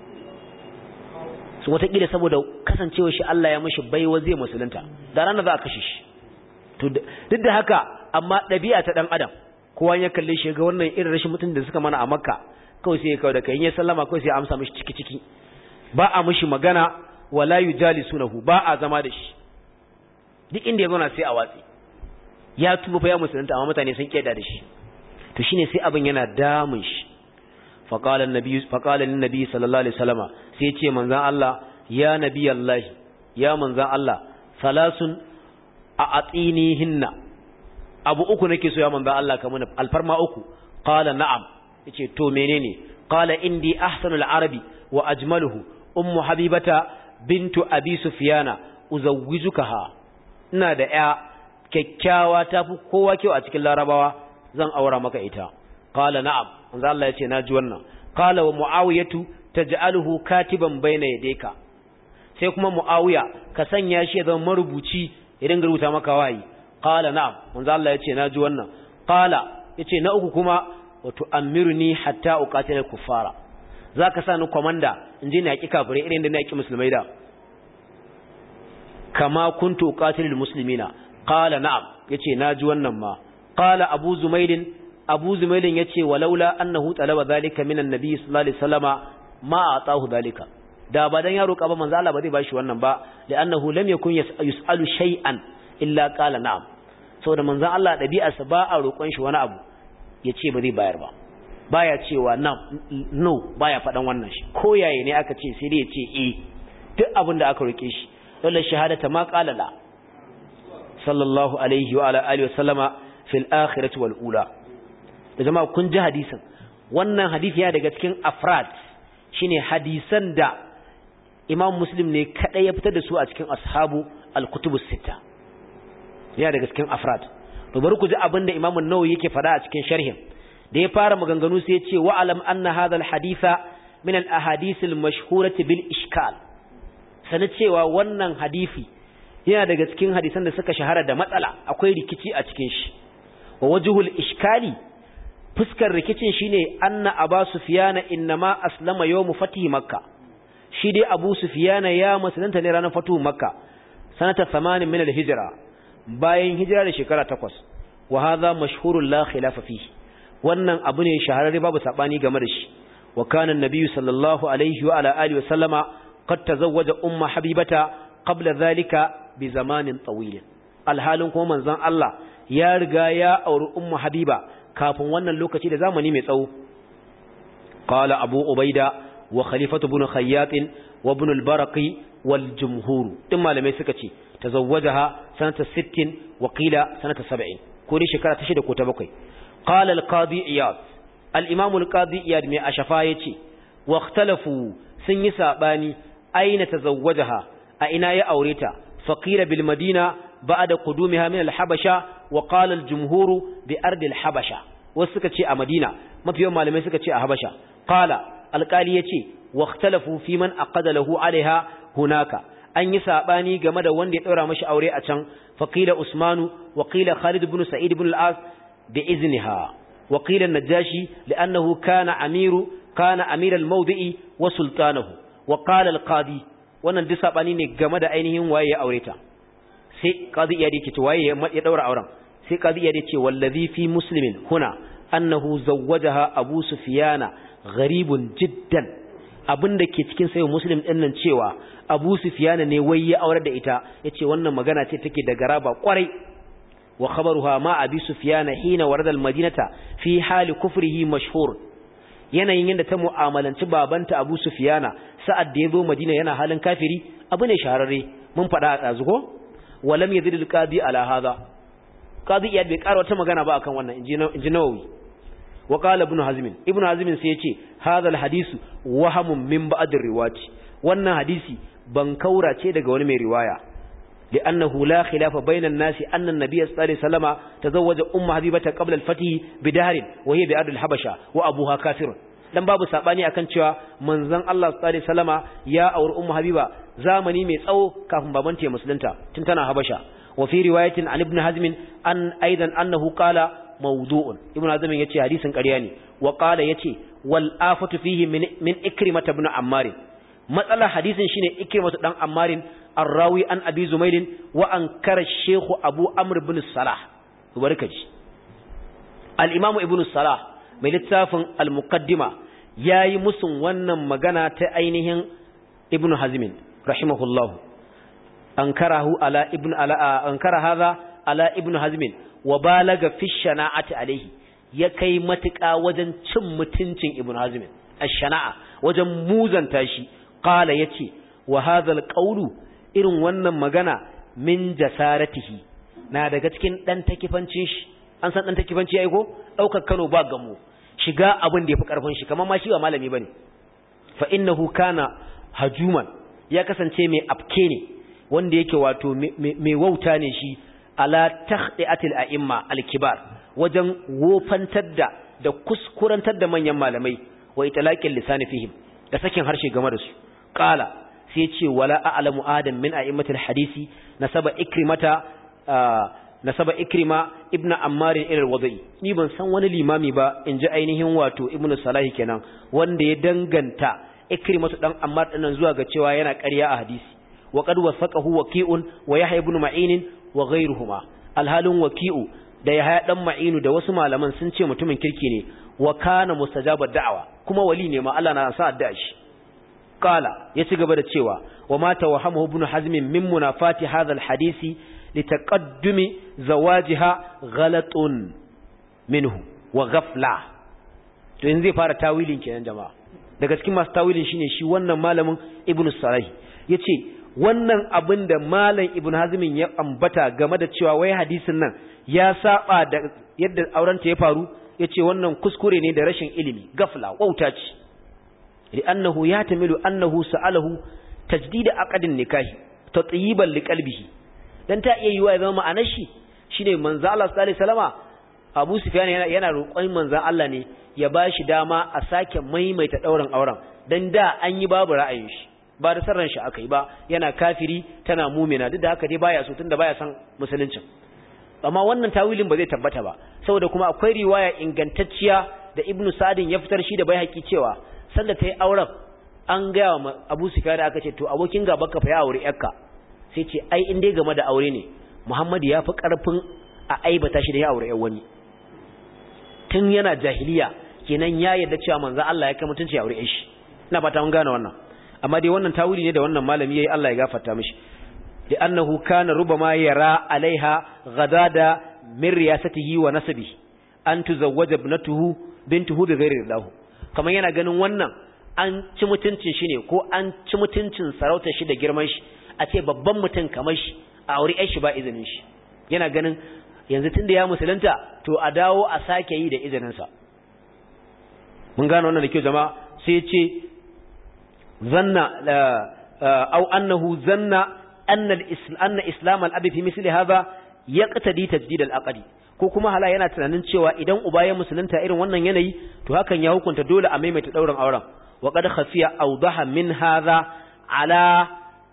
su wata kila saboda kasancewa shi Allah ya mishi baiwa zai musulunta da ranar za a kashe shi to duk da haka amma dabi'a ta dan adam kowa ya kalle shi ga wannan irin rashin mutun da suka mana a Makka kawai sai ya kawo da kai ya sallama kawai sai ya amsa mishi ciki ba a mishi magana wala yujalisunahu ba a zama da shi duk inda ya zauna sai a watsi ya tuba fa ya musulunta amma mutane sun kiyada da shi to shine sai abin yana damun shi faqala an-nabi sallallahu alaihi wasallama sai ce manzon Allah ya nabiyallahi ya manzon Allah salasun a'atinihinna abu uku nake so ya manzon Allah kamar alfarma uku qala na'am yace to menene qala indi ahsanul arabi wa ajmaluhu ummu habibata bintu abi sufyana uzawwijukaha ina da ya kyakkyawa tafi kowa kyau a cikin larabawa zan aura maka ita qala na'am manzo Allah yace naji wannan qala wa muawiyatu taj'aluhu katiban bayna yadayka sai kuma muawiya ka sanya shi ya zama marubuci ya dinga rubuta maka wahayi qala na'am manzo Allah yace naji wannan qala yace na uku kuma wa tu'ammiruni hatta uqatila kuffara zaka sa ni komanda inje ni yaki kafirai irin da ni yaki musulmai da kama kuntu uqatilul muslimina qala na'am yace naji wannan ma qala abu zumailin yace walaula annahu talaba zalika minan nabiy sallallahu alaihi wasallama ma atahu zalika da ba dan ya roka ba manzo Allah ba zai bashi wannan ba da annahu lam yakun yusalu shay'an illa qala na'am saboda manzo Allah dabi'arsa ba a roƙon shi wani abu yace ba zai bayar ba baya cewa no baya fadan wannan shi ko yaye ne aka ce sai dai yace duk abin da aka roke shi dole shahadata ma qala la sallallahu alaihi wa ala alihi wa sallama fil akhirati wal ula da jama'a kun ji hadisin wannan hadisi ya daga cikin afrad shine hadisan da Imam Muslim ne kadai ya fitar da su a cikin ashabu al-kutubus sita ya daga cikin afrad to bari ku ji abinda Imam an-Nawawi yake fada a cikin sharhin da ya fara maganganu sai ya ce wa alam anna hadha al-haditha min al-ahadith al-mashhurati bil ishkal sanin cewa wannan hadisi yana daga cikin hadisan da suka shahara da matsala akwai rikici a cikin shi wa wajhul iskali fuskar rikicin shine anna Abu Sufyan inma aslama yawm fatih Makkah shi dai Abu Sufyan ya musulunta ne ranar fatuhu Makkah sanata 8 min al-hijra bayan hijira da shekara 8 wa hadha mashhurun la khilafa fihi wannan abu ne shahararre babu sabani game da shi wa kana an-nabiy sallallahu alaihi wa ala alihi wa sallama qad tazawwaja umma habibata qabla dhalika bi zamanin tawil alhalin kuma manzon Allah ya riga ya auri ummu habiba kafin wannan lokaci da zamani mai tsawo qala abu ubaida wa khalifatu ibn khayyat wa ibn al-barqi wal jumhur din malamai suka ce tazawwajaha sanata 60 wa qila sanata 70 ko ne shekara ta 6 ko ta 7 qala al-qadi iyad al-imam al-qadi iyad mai ashafa yace wa ikhtalafu sun yi sabani aina tazawwajaha a ina ya aureta faqila bil madina بعد قدومها من الحبشة وقال الجمهور بأرض الحبشة وسكتي مدينة ما في يوم معلمين سكتي حبشة قال القالية واختلفوا في من أقد له عليها هناك أن يسابني جمد وندي أورا مش أوري أتشان فقيل عثمان وقيل خالد بن سعيد بن العاص بإذنها وقيل النجاشي لأنه كان أمير الموضع وسلطانه وقال القاضي wannan duk sabani ne game da ainihin waye ya aureta sai qadi iyadi ce waye ya daura auren sai qadi iyadi ce wallazi fi muslimin huna annahu zawwajaha abu sufyana gharibun jiddan abinda ke cikin sayyid muslim din nan cewa abu sufyana ne wai ya aure da ita yace wannan magana ce take da garaba kwarai wa khabaruha ma abi sufyana hina warada almadinata fi hali kufrihi mashhur yanayin yanda ta mu'amalanci babanta abu sufyana sa'ad da yazo madina yana halin kafiri abu ne shahararre mun fada a tsazugo walam yazid alqadi ala hadha qadi iyad bai ƙara wata magana ba akan wannan inji Nawawi wa qala ibn hazm sai yace hadha al-hadisu wahamun min ba'd riwati wannan hadisi ban kaurace daga wani mai riwaya لأنه لا خلاف بين الناس أن النبي صلى الله عليه وسلم تزوج أم حبيبة قبل الفتح بدهر وهي بأرض الحبشة وأبوها كافر dan babu sabani akan cewa manzon Allah sallallahu alaihi wasallama ya auri ummu habiba zamani mai tsawo kafin babanta ya musulunta tun tana habasha wa fi riwayatin an ibn hazm an aidan annahu qala mawdu'un ibn hazm yace hadisin ƙarya ne wa qala yace wal afatu fihi min ikrimah ibn ammar matsala hadisin shine ikrimah dan ammar arrawi an abi zumailin wa ankara shaykh abu amr ibn salah barkaji al-imam ibn salah mai littafin al-muqaddima yayi musun wannan magana ta ainihin ibn hazm rahimahullah ankarahu ala ibn ankara hadha ala ibn hazm wa balaga fi shana'ati alayhi ya kai matuƙa wajen cin mutuncin ibn hazm ash-shana'a wajen muzanta shi qala yace wa hadha al-qawlu irin wannan magana min jasaratihi na daga cikin dan takifancin shi an san dan takifanci ai ko daukar Kano ba gamo shiga abin da yafi karfin shi kamar ma shi ba malami bane fa innahu kana hajuman ya kasance mai afke ne wanda yake wato mai wauta ne shi ala takhdi'atil a'imma al-kibar wajen wofantar da kuskurantar da manyan malamai wa itlaqil lisan fihim da sakin harshe game da su qala sai ce wala a'lamu adam min a'immatil hadisi nasaba ikrima ibn ammar ila al-wada'i ni ban san wani limami ba inji ainihin wato ibn salahi kenan wanda ya danganta ikrimatu dan ammar dinnan zuwa ga cewa yana ƙarya a hadisi wa qad wasaqahu waqi'un wa yahya ibn ma'in wa ghayruhuma alhalun waqi'u da yahya dan ma'inu da wasu malaman sun ce mutumin kirki ne wa kana mustajabad da'awa kuma wali ne ma Allah na sa addu'a shi qala ya ci gaba da cewa wa ma tawahamu ibn hazm min munafati hadha alhadisi litaqaddumi zawajiha ghalatun minhu wa ghafla to in zai fara tawilin kenan jama'a daga cikin masu tawilin shine shi wannan malamin ibn salahi yace wannan abin da malam ibn hazm ya ambata game da cewa wai hadisin nan ya saba da yadda aurenta ya faru yace wannan kuskure ne da rashin ilimi ghafla wauta ce لأنه يحتمل أنه سأله تجديد عقد النكاح تطيبا لقلبه dan ta iya yiwa ya zama ma'anar shi shine manzo Allah sallallahu alaihi wasallama Abu Sufyan yana roƙon manzo Allah ne ya bashi dama a sake maimaita dauran auren dan da an yi babu ra'ayin shi ba da sarran shi akai ba yana kafiri tana mu'mina duk da haka dai baya so tunda baya san musulunci amma wannan tawilin ba zai tabbata ba saboda kuma akwai riwaya ingantacciya da Ibn Sa'din ya fitar shi da Baihaqi cewa sanda ta yi auren an gaya wa Abu Sufyan aka ce to abokin gaba ka fa ya aure yarka sai ce ai in dai game da aure ne Muhammadu ya fi karfin a aibata shi da ya aure yar wani tun yana jahiliya kenan ya yarda cewa manzo Allah ya kai mutunci ya aure shi ina fata mun gane wannan amma dai wannan tawili ne da wannan malami yayi Allah ya gafarta mishi li annahu kana rubama yara alaiha ghadada min riyasatihi wa nasabihi an tuzawwaja ibnatuhu bintuhu bi ghairi ridahu kamar yana ganin wannan an ci mutuncin shi ne ko an ci mutuncin sarautar shi da girman shi a ce babban mutum kamar shi a aure shi ba izinin shi yana ganin yanzu tunda ya musulunta to a dawo a sake yi da izinin sa mun gane wannan da kyau jama'a sai ce zanna au annahu zanna anna islam al-abi fi misli hadha yaqtadi tajdid al-aqdi ko kuma hala yana tunanin cewa idan uba ya musulunta irin wannan yanayi to hakan ya hukunta dole a maimaita daurin auren wa qad khafiya awdaha min hadha ala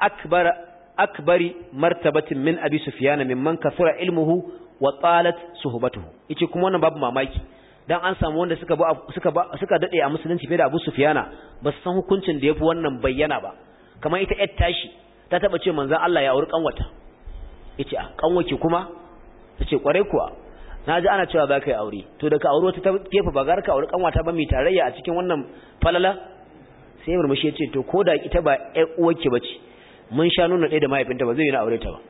akbari martabatin min abi sufyan mimman kasura ilmuhu wa talat suhbatuhu yace kuma wannan babu mamaki dan an samu wanda suka dade a musulunci fiye da Abu Sufyana ba su san hukuncin da yafi wannan bayyana ba kamar ita yar tashi ta taba ce manzon Allah ya auri kanwata yace a kanwaki kuma tace kware kuwa naji ana cewa za ka yi aure to da ka aure wata ta gefe ba gar ka aure kanwata ba mai tarayya a cikin wannan falala sai murmushi ya ce to ko da ita ba ƴar uwarki bace mun sha nuna ɗaya da mahaifinta ba zai yi na aure ta ba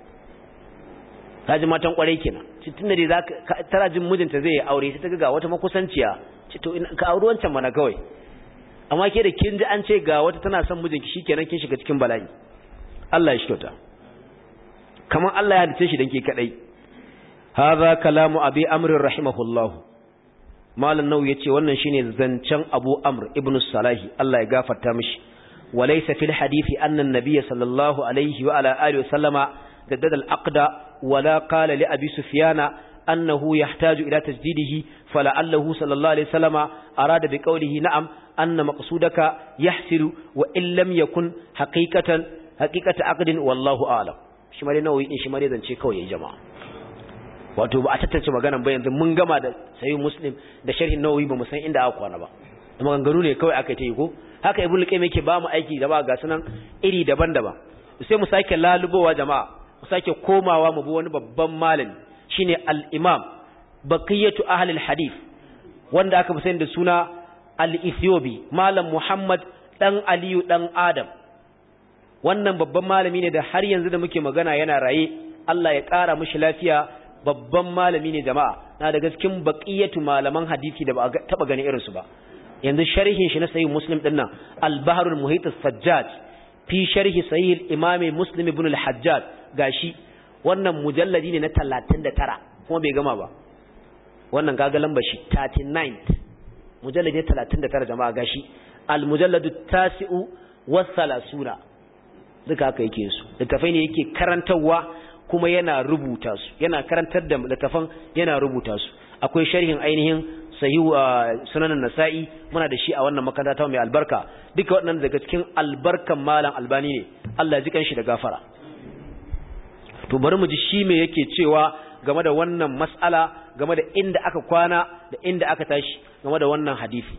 kaji matan kwarai kenan tunda dai zaka tara jin mijinta zai yi aure sai ta ga wata makusanciya ce to ka aure wancan mana kawai amma ke da kin ji an ce ga wata tana son mijinki shikenan kin shiga cikin bala'i Allah ya shi kyauta kamar Allah ya halice shi dan ke kadai hadha kalamu abi amr rahimahullah malam Nawawi yace wannan shine zancen Abu Amr ibn Salahi Allah ya gafarta mishi walaysa fil hadisi anna an-nabiy sallallahu alaihi wa ala alihi wa sallama jaddada al-aqda wala qala li abi sufyana annahu yahtaju ila tajdidihi fala'allahu sallallahu alaihi wasallama arada bi qawlihi na'am anna maqsudaka yahsilu wa in lam yakun haqiqatan aqdin wallahu a'lam shi mare Nawawi din shi mare zance kawai ya jama'a wato ba a tattace maganan ba yanzu mun gama da sahih Muslim da sharhin Nawawi ba mu san inda aka kwana ba maganganu ne kawai aka yi ko haka Ibn Qayyim yake ba mu aiki da ba ga sunan iri daban-daban sai mu sake lalubowa jama'a mu sake komawa mu bi wani babban malami shine al-Imam Baqiyatu ahli al-hadith wanda aka fi sani da suna al-Ethiopi Malam Muhammad dan Aliyu dan Adam wannan babban malami ne da har yanzu da muke magana yana raye Allah ya ƙara mishi lafiya babban malami ne jama'a na daga cikin baqiyatu malaman hadisi da ba taba gani irin su ba yanzu sharhin shi na sahih Muslim din nan al-Bahrul Muhit as-Sajjaj fi sharhi sahih al-Imam Muslim ibn al-Hajjaj gashi wannan mujalladi ne na 39 kuma bai gama ba wannan kaga lambar shi 39 mujalladi 39 jama'a gashi al-mujalladu at-tasi'u was-salasuna duka haka yake su littafai ne yake karantawa kuma yana rubuta su yana karantar da littafan yana rubuta su akwai sharhin ainihin sahih sunan an-nasa'i muna da shi a wannan makaranta mai albarka duka waɗannan daga cikin albarkan malam albani ne Allah ya ji kanshi da gafara to bari mu ji shi me yake cewa game da wannan mas'ala game da inda aka kwana da inda aka tashi game da wannan hadisi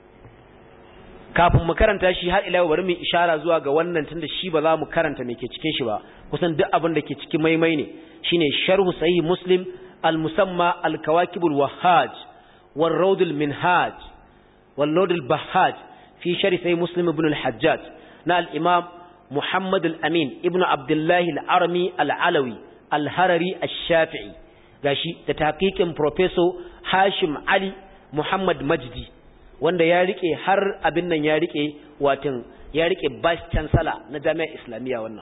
kafin mu karanta shi har ila bari mu ishara zuwa ga wannan tunda shi ba za mu karanta me ke cikin shi ba kusan duk abin da ke cikin maimai ne shine sharhu sahih Muslim al-musamma al-kawakibul wahhaj والروض المنهاج والنود البهاج في شرح صحيح مسلم ابن الحجاج نا الإمام محمد الأمين ابن عبد الله العرمي العلوي الهرري الشافعي gashi da tahqiqin professor Hashim Ali Muhammad Majdi wanda ya rike har abin nan ya rike watan ya rike vice chancellor na Jami'ar Islamiyya wannan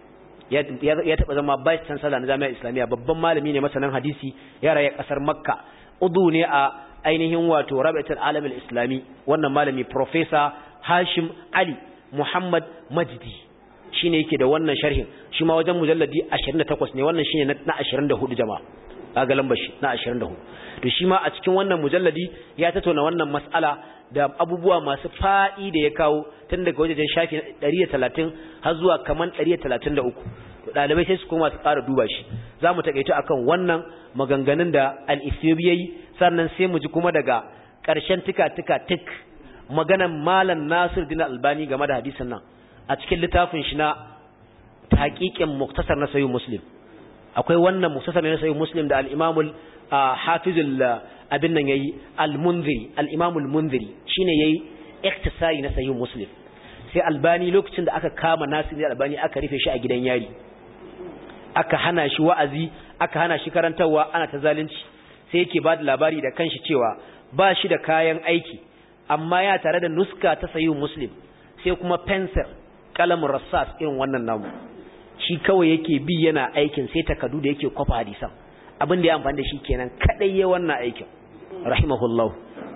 ya taba zama vice chancellor na Jami'ar Islamiyya babban malami ne masanan hadisi ya raye kasar Makka udu ne a ainihin wato Rabi'atul Alam al-Islami wannan malami professor Hashim Ali Muhammad Majdi shine yake da wannan sharhin shi ma wajen mujalladi 28 ne wannan shine na 24 jama'a kaga lambar shi na 24 to shi ma a cikin wannan mujalladi ya tattauna wannan mas'ala da abubuwa masu fa'i da ya kawo tun daga wajen shafi 130 har zuwa kaman 133 to dalibai sai su koma su ƙara duba shi zamu takaito akan wannan maganganun da al-Ethiopi yayi sannan sai mu ji kuma daga ƙarshen tik maganan Malam Nasiruddin Albani game da hadisin nan a cikin littafin shi na tahqiqin muktasar na Sahih Muslim akwai wannan muktasar na Sahih Muslim da al-Imam al-Hafizul abin nan yayi al-Munziri al-Imam al-Munziri shine yayi ikhtisari na Sahih Muslim sai Albani lokacin da aka kama Nasiruddin Albani aka rufe shi a gidan yari aka hana shi wa'azi aka hana shi karantawa ana ta zalunci sai yake ba da labari da kanshi cewa ba shi da kayan aiki amma ya tare da nuska ta Sahih Muslim sai kuma pencil kalamin rassas irin wannan namu shi kawai yake bi yana aikin sai takadu da yake kwafa hadisan abin da ya amfani da shi kenan kadai yayin wannan aikin rahimahullahu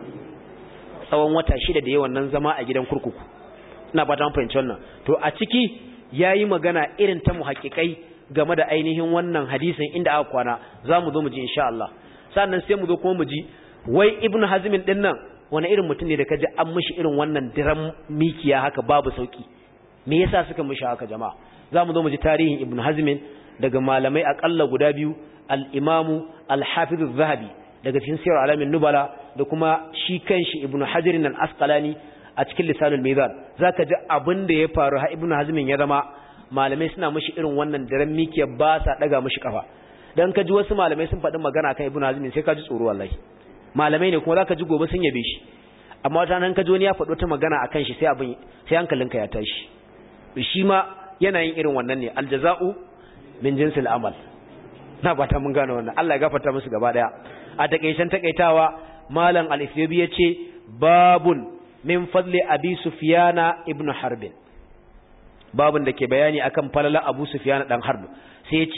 tsawon wata 6 da yayin wannan zama a gidan kurkuku ina fata mun fahimci wannan to a ciki yayi magana irin ta muhaqqiqai game da ainihin wannan hadisin inda aka kwana zamu zo mu ji insha Allah sannan sai mu zo kuma mu ji wai Ibn Hazm din nan wani irin mutum ne da kaji an mishi irin wannan diran mikiya haka babu sauki me yasa suka mishi haka jama'a zamu zo mu ji tarihin Ibn Hazm daga malamai akalla guda biyu al-Imam al-Hafiz az-Zahabi daga cikin Sirr Alamin Nubala da kuma shi kanshi Ibn Hajar al-Asqalani a cikin Lisanul Mizan zaka ji abin da ya faru ha Ibn Hazm ya zama malamai suna mishi irin wannan diran mikiya ba sa daga mishi kafa dan kaji wasu malamai sun faɗi magana kan Ibn Hazm sai kaji tsoro wallahi malamai ne kuma zaka ji gobe sun yabe shi amma wata nan kaji wani ya faɗo ta magana akan shi sai hankalinka ya tashi shi ma yana yin irin wannan ne aljaza'u min jinsil amal na bata mun gane wannan Allah ya gafarta musu gaba daya a takeicen takaitawa malam al-Ethiopi yace babun min fadli abi sufyana ibn harb babun da ke bayani akan falala abu sufyana dan harb sai yace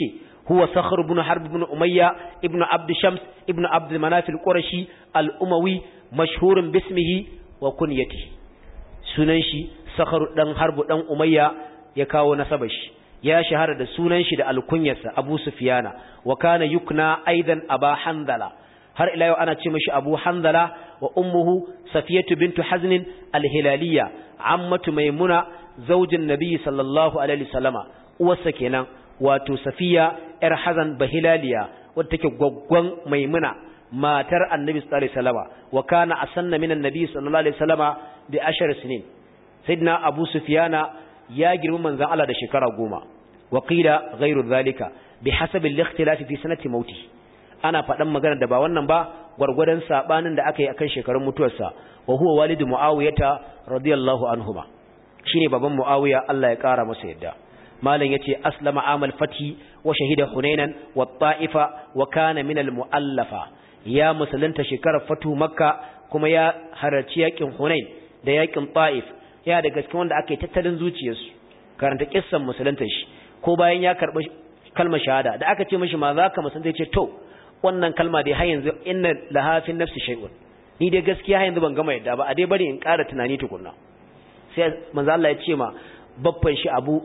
huwa Sakhr ibn Harb ibn Umayya ibn Abd Shams ibn Abd Manaf al-Qurashi al-Umawi mashhurun bismihi wa kunyatihi. Sunan shi Sakhr dan Harb dan Umayya, ya kawo nasabar shi, ya shahara da sunan shi da alkunyarsa Abu Sufyana, wa kana yukna aidan Aba Handala, har ila yau ana ce mashi Abu Handala, wa ummuhu Safiyatu bintu Hazn al-Hilaliya ammatu Maimuna zaujin Nabi sallallahu alaihi wasallama, uwarsa kenan wato Safiya yar Hazan Bahilaliya wadda take gwaggwan Maimuna matar Annabi sallallahu alaihi wasallama, wa kana asanna minan Nabi sallallahu alaihi wasallama bi 10 sinin. Sayyidina Abu Sufyana ya girma manzon Allah da shekara 10. wa qila ghayru dhalika bihasabi al-ikhtilaf fi sanati mauti. Ana faɗan magana da ba wannan ba gwargwadon sabanin da aka yi akan shekarun mutuwarsa. Wa huwa walidu Muawiyah radiyallahu anhuma, shine baban Muawiya Allah ya kara masa yadda. malam yace aslama amal fati wa shahida hunainan wa ta'ifa wa kana min al-mu'allafa. Ya musulunta shekarar fatu makka kuma ya hararci yakin hunain da yakin ta'if, ya daga cikin wanda aka yi tattalin zuciyarsu. Karanta kissan musulunta shi ko bayan ya karbi kalmar shahada da aka ce mishi ma zaka musulunta yace to wannan kalma dai har yanzu inna laha fi nafsi shay'un, ni dai gaskiya har yanzu ban gama yadda ba, a dai bari in ƙara tunani tukunna. Sai manzo Allah ya ce ma babban shi Abu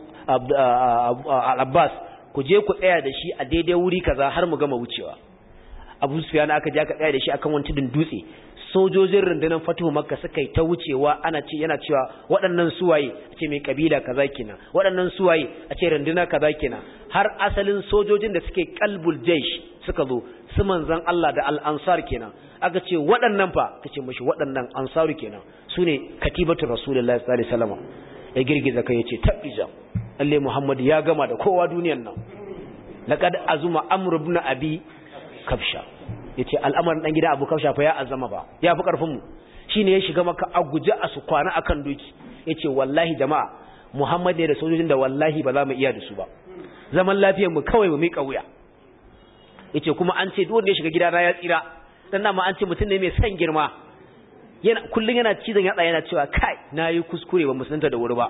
Al-Abbas, ku je ku tsaya da shi a daidai wuri kaza har mu gama wucewa. Abu Sufyan aka je aka tsaya da shi akan wani tudun dutse. Sojojin rundunar Fatuhu Makka suka yi ta wucewa, ana ce yana cewa waɗannan suwaye, a ce mai kabila kaza kenan, waɗannan suwaye, a ce runduna kaza kenan, har asalin sojojin da suke qalbul jaysh suka zo, su manzon Allah da al-ansar kenan. Aka ce waɗannan fa, tace mishi waɗannan ansaru kenan, sune katibatu rasulullahi sallallahu alaihi wasallam. Ya girgiza kai yace tabija, lalle Muhammad ya gama da kowa duniyar nan. Laqad azuma Amr ibn Abi Kabsha, yace al'amarin dan gida Abu Kabsha fa ya azama ba, ya fi karfin mu. Shine ya shiga maka a guje a su kwana akan doki, yace wallahi jama'a Muhammad ne da sojojin da wallahi ba za mu iya da su ba, zaman lafiyar mu kawai mu mika wuya. Yace kuma an ce duk wanda ya shiga gida na ya tsira, dan nan ma an ce mutum ne mai san girma, yana kullun yana cizon yatsa yana cewa kai nayi kuskure ba musulunta da wuri ba,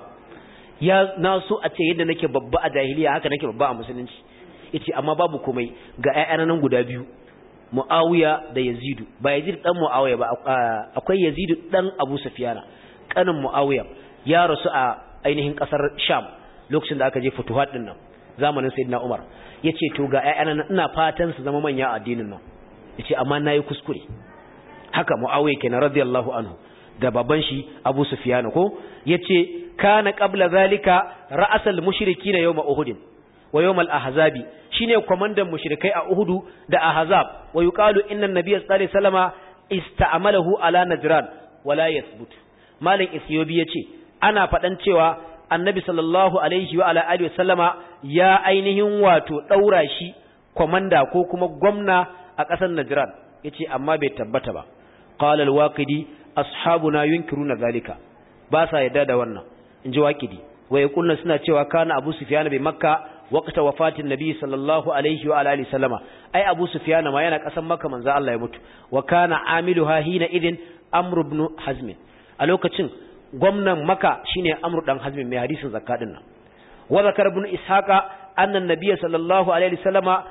ya na so a ce yadda nake babba a jahiliya haka nake babba a musulunci. Yace amma babu komai, ga ƴaƴan nan guda biyu, Muawiya da Yazid, ba Yazid dan Muawiya ba, akwai Yazid dan Abu Sufyan kanin Muawiya, ya rasu a ainihin kasar Sham lokacin da aka je futuhat din nan zamanin Sayyidina Umar. Yace to ga ƴaƴan nan ina fatan su zama manya a addinin nan. Yace amma nayi kuskure. Haka Muawiya kenan radiyallahu anhu da baban shi Abu Sufyan ko yace kana qabla zalika ra'asal mushrikin yawm Uhud wa yawm al-ahzabi, shine komandan mushrikai a Uhud da Ahzab. Wa yuqalu inna an-nabiy sallallahu alaihi wasallama ista'malahu ala Najran wala yathbut. Malik Isyobi yace ana fadan cewa annabi sallallahu alaihi wa ala alihi wasallama ya ainihin wato daura shi komanda ko kuma gwamna a ƙasar Najran, yace amma bai tabbata ba. Qala al-Waqidi ashabuna yunkiruna zalika, ba sa yadda da wannan, inji Waqidi. Wa yaquluna suna cewa kana Abu Sufyan bi Makka waqta wafatin Nabi sallallahu alaihi wa alihi sallama, ai Abu Sufyan ma yana kasan Makka manzo Allah ya mutu. Wa kana amiluha hina idin Amr ibn Hazm, a lokacin gwamnan Makka shine Amr dan Hazm mai hadisin zakka din nan. Wa zakar ibn Ishaqa anna an-nabiy sallallahu alaihi wasallama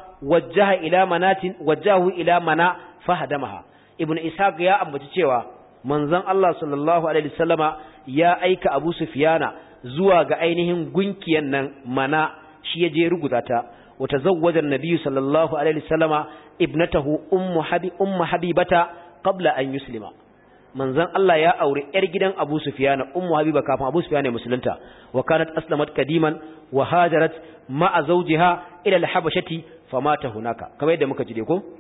wajjahu ila mana fahadamaha. Ibn Ishaq ya ambaci cewa manzon Allah sallallahu alaihi wasallama ya aika Abu Sufyana zuwa ga ainihin gunkiyan nan Mana, shi ya je ruguza ta. Wa tazawwaja an-nabiy sallallahu alaihi wasallama ibnatahu ummu habibata qabla an yuslima. Manzon Allah ya aure yar gidan Abu Sufyana, ummu habiba, kafin Abu Sufyana ya musulunta. Wa kanat aslamat qadiman wa hajarat ma'a zawjiha ila al-habashati famata hunaka, kamar yadda muka ji dai ko.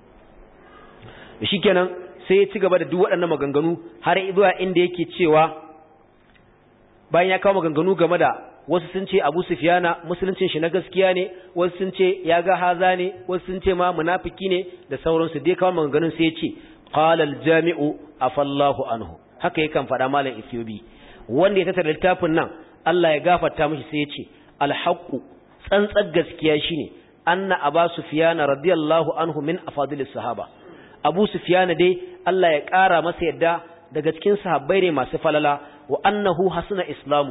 Shikenan sai ya ci gaba da duk waɗannan maganganu har zuwa inda yake cewa bayan ya kawo maganganu game da wasu sun ce Abu Sufyana musuluncin shi na gaskiya ne, wasu sun ce ya ga haza ne, wasu sun ce ma munafiki ne da sauransu, dai kawo maganganun sai ya ce qala al-jami'u afallahu anhu. Haka yakan faɗa malam Ethiopi wanda ya tattara littafin nan, Allah ya gafarta mishi, sai ya ce al-haqqu, tsantsar gaskiya shine anna Abu Sufyana radiyallahu anhu min afadilis sahaba. Abu Sufyana dai Allah ya ƙara masa yadda daga cikin sahabbai ne masu falala, wa annahu hasuna islamuhu,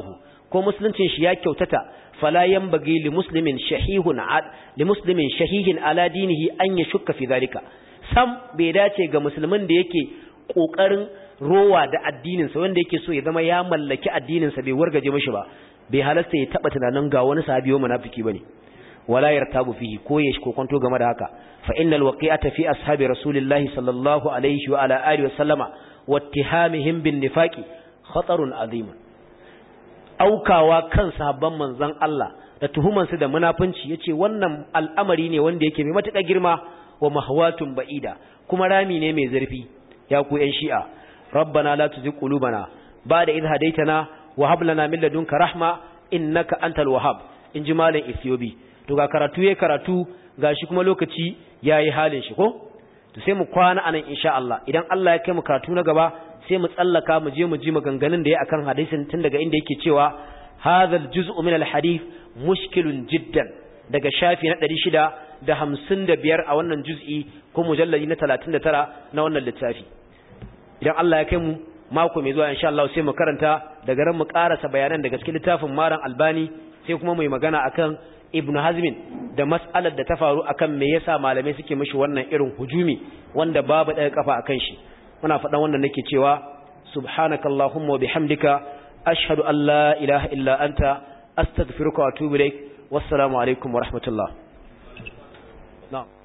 ko musuluncin shi ya kyautata fala yanbaghi li muslimin shahihin ala dinihi an yashukka fi zalika sam bai dace ga musulmin da yake kokarin rowa da addinin sa wanda yake so ya zama ya mallaki addinin sa bai wargaje mishi ba bai halasta ya taba tunanin ga wani sahabi munafiki bane wala yartabu fihi ko ya shi kokonto game da haka fa innal waqi'ata fi ashabi rasulillahi sallallahu alaihi wa ala alihi wa sallama wattihamihim bin nifaqi khatarun azim aukawa kan sahabban manzon Allah da tuhumansu da munafunci yace wannan al'amari ne wanda yake mai matuƙar girma wa mahwatun ba'ida kuma rami ne mai zurfi ya ku ƴan shi'a rabbana la tuzigh qulubana ba'da idh hadaytana wa hab lana min ladunka rahma innaka antal wahhab inji malam Ethiopi to ga karatu yayi karatu gashi kuma lokaci yayi halin shi ko to sai mu kwana anan insha Allah idan Allah ya kai mu karatu na gaba sai mu tsallaka mu je mu ji maganganun da yayi akan hadisin tun daga inda yake cewa hadha al-juz'u min al-hadith mushkilun jiddan daga shafi na 655 a wannan juz'i ko mujalladi na 39 na wannan littafi idan Allah ya kai mu mako mai zuwa insha Allah sai mu karanta daga ran mu karasa bayanan daga cikin littafin Maran Albani sai kuma mu yi magana akan Ibn Hazmin da mas'alar da ta faru akan me yasa malamai suke mishi wannan irin hujumi wanda babu daga kafa akan shi muna faɗan wannan nake cewa subhanakallahumma wa bihamdika ashhadu an la ilaha illa anta astaghfiruka wa atubu ilaik wassalamu alaikum wa rahmatullah na'am